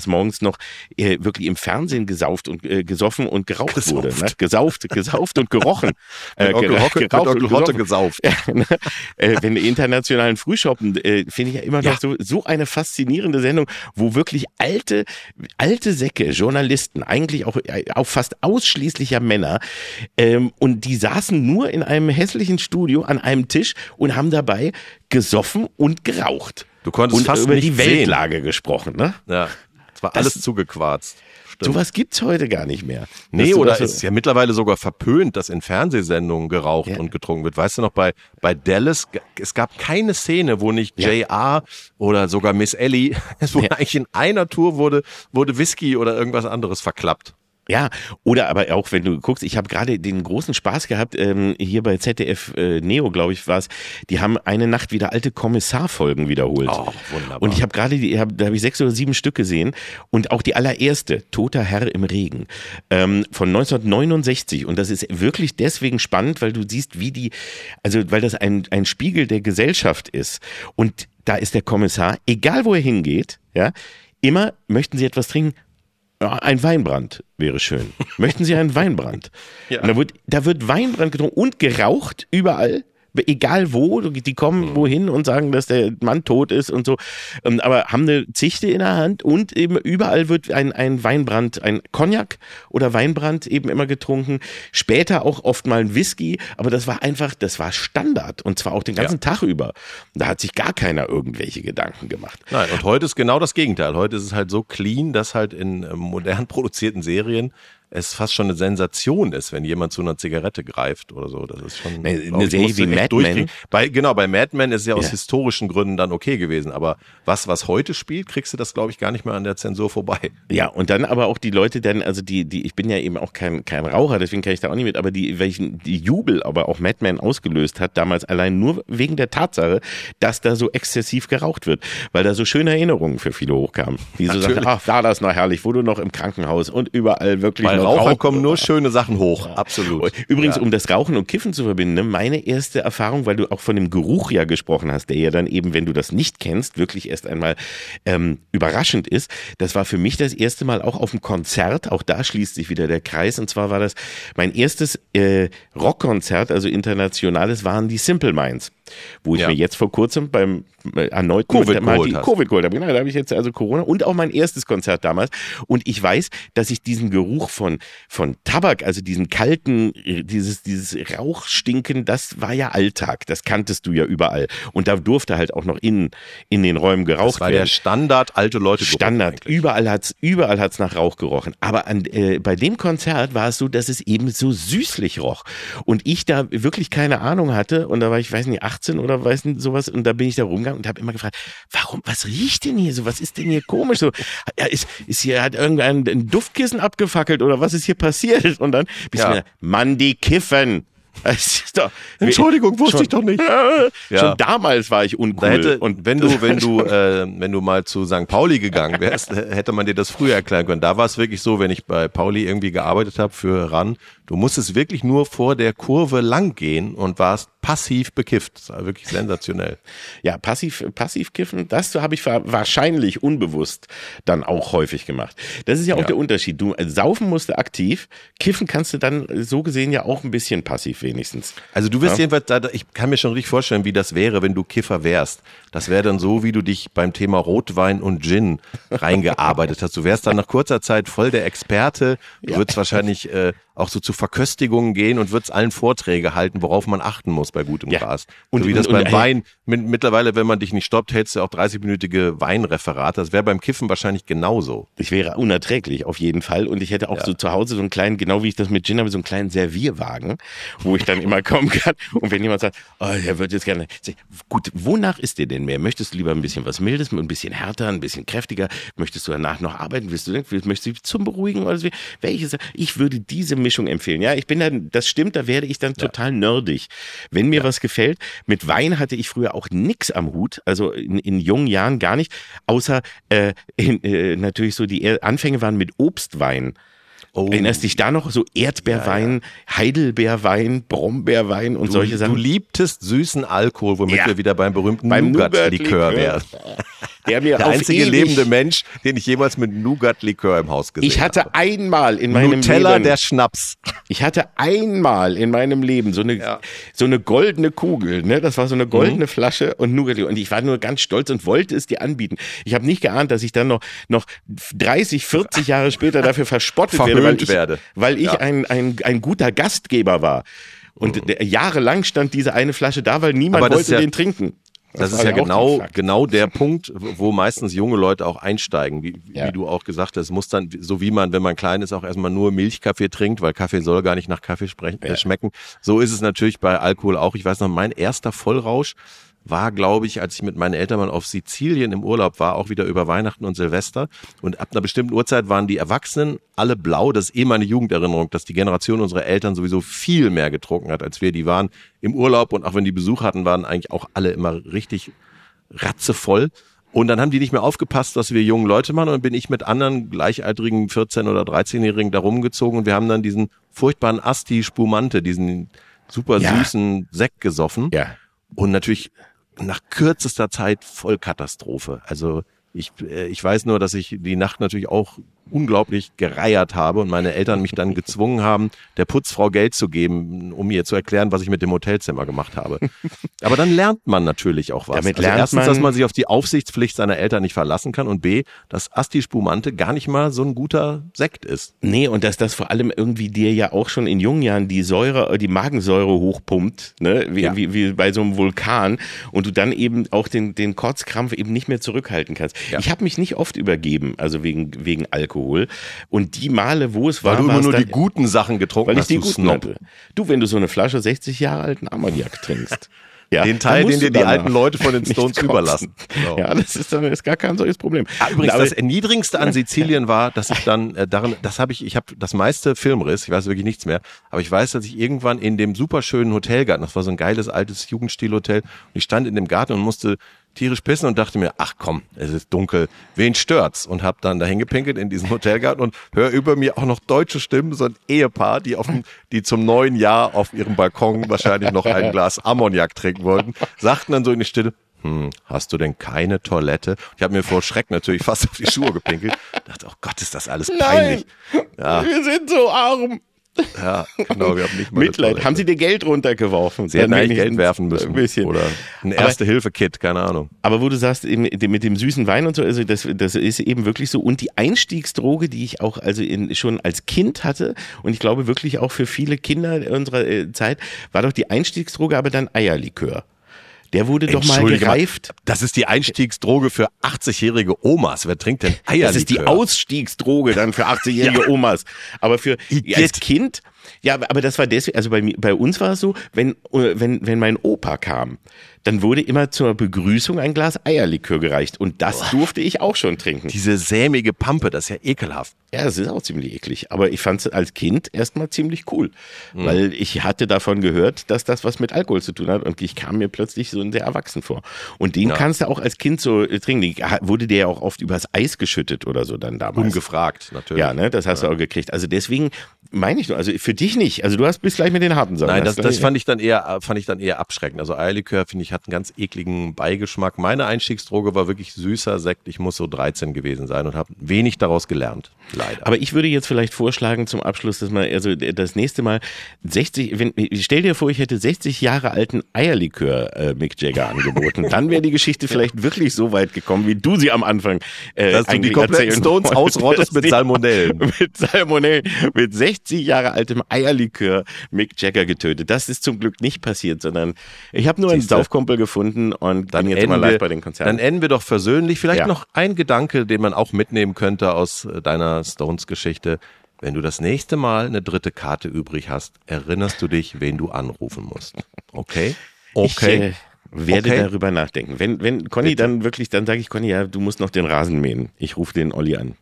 noch äh, wirklich im Fernsehen gesauft und äh, gesoffen und geraucht Gesauft. wurde. Ne? Gesauft, gesauft und gerochen. Äh, Onkel Hocke, mit Onkel Hotte gesauft. Ja, ne? äh, wenn die internationalen Frühschoppen, äh, finde ich ja immer noch Ja. so, so eine faszinierende Sendung, wo wirklich alte, alte Säcke, Journalisten, eigentlich auch, äh, auch fast ausschließlich ja Männer, ähm, und die saßen nur in einem hässlichen Studio an einem Tisch und haben dabei gesoffen und geraucht. Du konntest und fast über nicht die sehen. Weltlage gesprochen, ne? Ja, es war Das- alles zugequarzt. Stimmt. Sowas gibt's heute gar nicht mehr. Nee, Dass du oder das so- ist ja mittlerweile sogar verpönt, dass in Fernsehsendungen geraucht Ja. und getrunken wird. Weißt du noch, bei, bei Dallas, g- es gab keine Szene, wo nicht Ja. J R oder sogar Miss Ellie, es wurde Ja. eigentlich in einer Tour wurde, wurde Whisky oder irgendwas anderes verklappt. Ja, oder aber auch, wenn du guckst, ich habe gerade den großen Spaß gehabt, ähm, hier bei Z D F äh, Neo, glaube ich, war es, die haben eine Nacht wieder alte Kommissarfolgen wiederholt. Oh, wunderbar. Und ich habe gerade, die, hab, da habe ich sechs oder sieben Stück gesehen und auch die allererste, Toter Herr im Regen, ähm, von neunzehnhundertneunundsechzig. Und das ist wirklich deswegen spannend, weil du siehst, wie die, also weil das ein, ein Spiegel der Gesellschaft ist. Und da ist der Kommissar, egal wo er hingeht, ja, immer möchten sie etwas trinken. Ja, ein Weinbrand wäre schön. Möchten Sie einen Weinbrand? Ja. Und da wird, da wird Weinbrand getrunken und geraucht überall. Egal wo, die kommen wohin und sagen, dass der Mann tot ist und so, Ähm, aber haben eine Zichte in der Hand und eben überall wird ein, ein Weinbrand, ein Cognac oder Weinbrand eben immer getrunken. Später auch oft mal ein Whisky, aber das war einfach, das war Standard und zwar auch den ganzen Ja. Tag über. Da hat sich gar keiner irgendwelche Gedanken gemacht. Nein, und heute ist genau das Gegenteil. Heute ist es halt so clean, dass halt in ähm, modern produzierten Serien es fast schon eine Sensation ist, wenn jemand zu einer Zigarette greift oder so. Das ist schon Eine- glaub eine ich, Serie musst du wie echt Mad durchkriegen. Men. Bei, genau, bei Mad Men ist es ja aus Ja. historischen Gründen dann okay gewesen. Aber was, was heute spielt, kriegst du das, glaube ich, gar nicht mehr an der Zensur vorbei. Ja, und dann aber auch die Leute dann, also die, die, ich bin ja eben auch kein, kein Raucher, deswegen kann ich da auch nicht mit, aber die, welchen, die Jubel aber auch Mad Men ausgelöst hat, damals allein nur wegen der Tatsache, dass da so exzessiv geraucht wird, weil da so schöne Erinnerungen für viele hochkamen. Die so Natürlich. sagten, ach, war das noch herrlich, wo du noch im Krankenhaus und überall wirklich Bei noch Rauchern Rauch- kommen nur schöne Sachen hoch. Absolut. Übrigens, Ja. um das Rauchen und Kiffen zu verbinden, ne, meine erste Erfahrung, weil du auch von dem Geruch ja gesprochen hast, der ja dann eben, wenn du das nicht kennst, wirklich erst einmal ähm, überraschend ist. Das war für mich das erste Mal auch auf dem Konzert, auch da schließt sich wieder der Kreis, und zwar war das mein erstes äh, Rockkonzert, also internationales, waren die Simple Minds, wo ich Ja. mir jetzt vor kurzem beim äh, erneuten Covid mal geholt die hast. Covid geholt habe. Genau, da habe ich jetzt also Corona und auch mein erstes Konzert damals. Und ich weiß, dass ich diesen Geruch von, von Tabak, also diesen kalten, äh, dieses, dieses Rauchstinken, das war ja Alltag. Das kanntest du ja überall. Und da durfte halt auch noch in, in den Räumen geraucht Das war werden. der Standard alte Leute. Standard. Überall hat's, überall hat's nach Rauch gerochen. Aber an, äh, bei dem Konzert war es so, dass es eben so süßlich roch. Und ich da wirklich keine Ahnung hatte. Und da war ich, weiß nicht, achtzehn oder weiß nicht, sowas. Und da bin ich da rumgegangen und habe immer gefragt, warum, was riecht denn hier so? Was ist denn hier komisch? So, ja, ist, ist hier, hat irgendein ein Duftkissen abgefackelt oder was ist hier passiert? Und dann bist Ja. du mir, Mann, die kiffen. Das ist doch, Entschuldigung, wusste schon, ich doch nicht. Schon Ja. damals war ich uncool. Da hätte, und wenn du, wenn du, äh, wenn du mal zu Sankt Pauli gegangen wärst, hätte man dir das früher erklären können. Da war es wirklich so, wenn ich bei Pauli irgendwie gearbeitet habe für RAN, du musstest wirklich nur vor der Kurve lang gehen und warst passiv bekifft. Das war wirklich sensationell. Ja, passiv, passiv kiffen, das habe ich ver- wahrscheinlich unbewusst dann auch häufig gemacht. Das ist ja auch Ja. der Unterschied. Du äh, saufen musst du aktiv, kiffen kannst du dann äh, so gesehen ja auch ein bisschen passiv wenigstens. Also du wirst Ja. jedenfalls, da, ich kann mir schon richtig vorstellen, wie das wäre, wenn du Kiffer wärst. Das wäre dann so, wie du dich beim Thema Rotwein und Gin reingearbeitet hast. Du wärst dann nach kurzer Zeit voll der Experte. Du Ja. würdest wahrscheinlich äh, auch so zu Verköstigungen gehen und würdest allen Vorträge halten, worauf man achten muss bei gutem Ja. Gras. Und- so wie und- das und- beim äh, Wein, mit, mittlerweile, wenn man dich nicht stoppt, hältst du auch dreißig-minütige Weinreferate. Das wäre beim Kiffen wahrscheinlich genauso. Ich wäre unerträglich, auf jeden Fall. Und ich hätte auch Ja. so zu Hause so einen kleinen, genau wie ich das mit Gin habe, so einen kleinen Servierwagen, wo ich dann immer kommen kann. Und wenn jemand sagt, oh, er wird jetzt gerne, sag ich, gut, wonach ist dir denn mehr? Möchtest du lieber ein bisschen was Mildes, ein bisschen härter, ein bisschen kräftiger? Möchtest du danach noch arbeiten? Willst du, möchtest du dich zum Beruhigen oder so? Welches? Ich würde diese Mischung empfehlen. Ja, ich bin dann, das stimmt, da werde ich dann total nerdig. Wenn mir was gefällt, mit Wein hatte ich früher auch nix am Hut, also in, in jungen Jahren gar nicht, außer äh, in, äh, natürlich so die Er- Anfänge waren mit Obstwein. Oh. Erinnerst dich da noch? So Erdbeerwein, ja, ja. Heidelbeerwein, Brombeerwein und du, solche Sachen. Du liebtest süßen Alkohol, womit ja. wir wieder beim berühmten beim Nougat-Likör wären. Der, mir der auf einzige ewig, lebende Mensch, den ich jemals mit Nougat-Likör im Haus gesehen habe. Ich hatte habe. einmal in meinem Nutella, Leben... der Schnaps. Ich hatte einmal in meinem Leben so eine, ja. so eine goldene Kugel, ne? Das war so eine goldene mhm. Flasche und Nougat. Und ich war nur ganz stolz und wollte es dir anbieten. Ich habe nicht geahnt, dass ich dann noch, noch dreißig, vierzig Jahre später dafür verspottet werde, weil ich, werde. weil ich ja. ein, ein, ein guter Gastgeber war. Und mhm. der, jahrelang stand diese eine Flasche da, weil niemand wollte ja, den trinken. Das, das ist ja genau, genau der Punkt, wo meistens junge Leute auch einsteigen, wie, ja. wie du auch gesagt hast. Es muss dann, so wie man, wenn man klein ist, auch erstmal nur Milchkaffee trinkt, weil Kaffee soll gar nicht nach Kaffee sprechen, ja. äh, schmecken. So ist es natürlich bei Alkohol auch. Ich weiß noch, mein erster Vollrausch war, glaube ich, als ich mit meinen Eltern mal auf Sizilien im Urlaub war, auch wieder über Weihnachten und Silvester. Und ab einer bestimmten Uhrzeit waren die Erwachsenen alle blau. Das ist eh meine Jugenderinnerung, dass die Generation unserer Eltern sowieso viel mehr getrunken hat, als wir. Die waren im Urlaub und auch wenn die Besuch hatten, waren eigentlich auch alle immer richtig ratzevoll. Und dann haben die nicht mehr aufgepasst, was wir jungen Leute machen. Und dann bin ich mit anderen gleichaltrigen vierzehn- oder dreizehnjährigen da rumgezogen. Und wir haben dann diesen furchtbaren Asti Spumante, diesen super ja. süßen Sekt gesoffen. Ja. Und natürlich nach kürzester Zeit Vollkatastrophe. Also ich, ich weiß nur, dass ich die Nacht natürlich auch unglaublich gereiert habe und meine Eltern mich dann gezwungen haben, der Putzfrau Geld zu geben, um ihr zu erklären, was ich mit dem Hotelzimmer gemacht habe. Aber dann lernt man natürlich auch was. Damit also lernt erstens, man, dass man sich auf die Aufsichtspflicht seiner Eltern nicht verlassen kann und B, dass Asti Spumante gar nicht mal so ein guter Sekt ist. Nee, und dass das vor allem irgendwie dir ja auch schon in jungen Jahren die Säure, die Magensäure hochpumpt, ne, wie, ja. wie, wie bei so einem Vulkan und du dann eben auch den, den Kotzkrampf eben nicht mehr zurückhalten kannst. Ja. Ich habe mich nicht oft übergeben, also wegen, wegen Alkohol. Und die Male, wo es war, weil du immer nur dann, die guten Sachen getrunken weil hast, ich die du guten Snob. Hatte. Du, wenn du so eine Flasche sechzig Jahre alten Armagnac trinkst. Ja, den Teil, den dir die alten Leute von den Stones überlassen. Genau. Ja, das ist dann ist gar kein solches Problem. Ah, übrigens, aber das Erniedrigendste an Sizilien war, dass ich dann äh, darin, das habe ich, ich habe das meiste Filmriss, ich weiß wirklich nichts mehr, aber ich weiß, dass ich irgendwann in dem superschönen Hotelgarten, das war so ein geiles altes Jugendstilhotel, und ich stand in dem Garten und musste tierisch pissen und dachte mir, ach komm, es ist dunkel, wen stört's? Und hab dann dahin gepinkelt in diesem Hotelgarten und höre über mir auch noch deutsche Stimmen, so ein Ehepaar, die auf dem, die zum neuen Jahr auf ihrem Balkon wahrscheinlich noch ein Glas Ammoniak trinken wollten, sagten dann so in die Stille, hm, hast du denn keine Toilette? Ich habe mir vor Schreck natürlich fast auf die Schuhe gepinkelt. Dachte, oh Gott, ist das alles peinlich. Nein, ja. Wir sind so arm. Ja, genau, wir haben nicht mal Mitleid. Haben Sie dir Geld runtergeworfen? Sie hätten eigentlich Geld werfen müssen. Ein bisschen. Oder ein Erste-Hilfe-Kit, keine Ahnung. Aber wo du sagst, mit dem süßen Wein und so, also das, das ist eben wirklich so. Und die Einstiegsdroge, die ich auch also in, schon als Kind hatte, und ich glaube wirklich auch für viele Kinder unserer Zeit, war doch die Einstiegsdroge aber dann Eierlikör. Der wurde doch mal gereift. Das ist die Einstiegsdroge für achtzigjährige Omas. Wer trinkt denn Eierlikör? Das ist die Ausstiegsdroge dann für achtzigjährige ja. Omas. Aber für als Kind, ja, aber das war deswegen, also bei mir, bei uns war es so, wenn, wenn, wenn mein Opa kam, dann wurde immer zur Begrüßung ein Glas Eierlikör gereicht. Und das Boah. durfte ich auch schon trinken. Diese sämige Pampe, das ist ja ekelhaft. Ja, das ist auch ziemlich eklig. Aber ich fand es als Kind erstmal ziemlich cool. Mhm. Weil ich hatte davon gehört, dass das was mit Alkohol zu tun hat. Und ich kam mir plötzlich so sehr erwachsen vor. Und den ja. kannst du auch als Kind so trinken. Die wurde der ja auch oft übers Eis geschüttet oder so dann damals. Ungefragt, natürlich. Ja, ne, das hast ja. du auch gekriegt. Also deswegen meine ich nur, also für dich nicht. Also du hast bist gleich mit den harten Sachen. Nein, das, das fand ich dann eher, fand ich dann eher abschreckend. Also Eierlikör, finde ich, hat einen ganz ekligen Beigeschmack. Meine Einstiegsdroge war wirklich süßer Sekt. Ich muss so dreizehn gewesen sein und habe wenig daraus gelernt. Leider. Aber ich würde jetzt vielleicht vorschlagen zum Abschluss, dass man also das nächste Mal sechzig, wenn, stell dir vor, ich hätte sechzig Jahre alten Eierlikör äh, Mick Jagger angeboten. Dann wäre die Geschichte vielleicht wirklich so weit gekommen, wie du sie am Anfang äh, dass du die kompletten Stones ausrottest mit Salmonellen. Mit Salmonellen, mit sechzig Jahre altem Eierlikör Mick Jagger getötet. Das ist zum Glück nicht passiert, sondern ich habe nur einen Saufkumpel gefunden und dann jetzt mal live wir, bei den Konzerten. Dann enden wir doch versöhnlich. Vielleicht ja. noch ein Gedanke, den man auch mitnehmen könnte aus deiner Stones-Geschichte. Wenn du das nächste Mal eine dritte Karte übrig hast, erinnerst du dich, wen du anrufen musst. Okay? Okay. Ich, äh, werde okay. darüber nachdenken. Wenn, wenn Conny Bitte. dann wirklich, dann sage ich Conny, ja, du musst noch den Rasen mähen. Ich rufe den Olli an.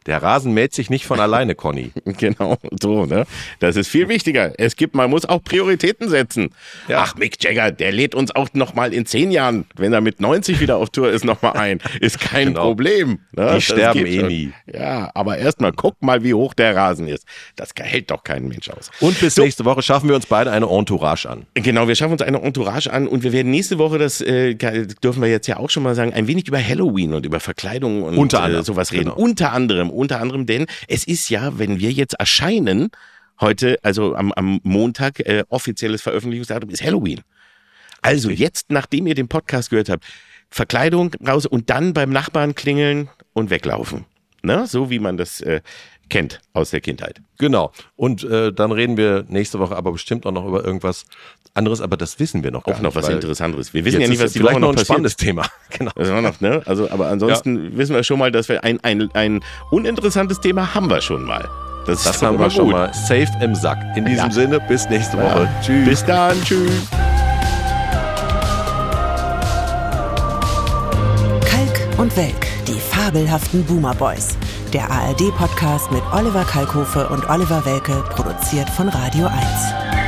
Der Rasen mäht sich nicht von alleine, Conny. Genau, so, ne? Das ist viel wichtiger. Es gibt, man muss auch Prioritäten setzen. Ja. Ach, Mick Jagger, der lädt uns auch noch mal in zehn Jahren, wenn er mit neunzig wieder auf Tour ist, noch mal ein. Ist kein genau. Problem. Ne? Die sterben eh nie. Ja, aber erstmal guck mal, wie hoch der Rasen ist. Das hält doch kein Mensch aus. Und bis so. nächste Woche schaffen wir uns beide eine Entourage an. Genau, wir schaffen uns eine Entourage an und wir werden nächste Woche, das äh, dürfen wir jetzt ja auch schon mal sagen, ein wenig über Halloween und über Verkleidung und unter anderem. Äh, sowas reden. Genau. Unter anderem, unter anderem, denn es ist ja, wenn wir jetzt erscheinen, heute, also am, am Montag, äh, offizielles Veröffentlichungsdatum ist Halloween. Also jetzt, nachdem ihr den Podcast gehört habt, Verkleidung raus und dann beim Nachbarn klingeln und weglaufen. Ne? So wie man das äh, kennt aus der Kindheit. Genau. Und äh, dann reden wir nächste Woche aber bestimmt auch noch über irgendwas anderes, aber das wissen wir noch gar auch noch nicht, was Interessantes. Wir wissen ja nicht, was die Woche Woche noch noch ein passiert. Spannendes Thema. Genau. Das war noch, ne? Also, aber ansonsten ja. wissen wir schon mal, dass wir ein ein ein uninteressantes Thema haben wir schon mal. Das, das haben wir schon gut. mal safe im Sack. In diesem ja. Sinne, bis nächste Woche. Ja. Tschüss. Bis dann. Tschüss. Kalk und Welk, die fabelhaften Boomer Boys. Der A R D-Podcast mit Oliver Kalkofe und Oliver Welke, produziert von Radio eins.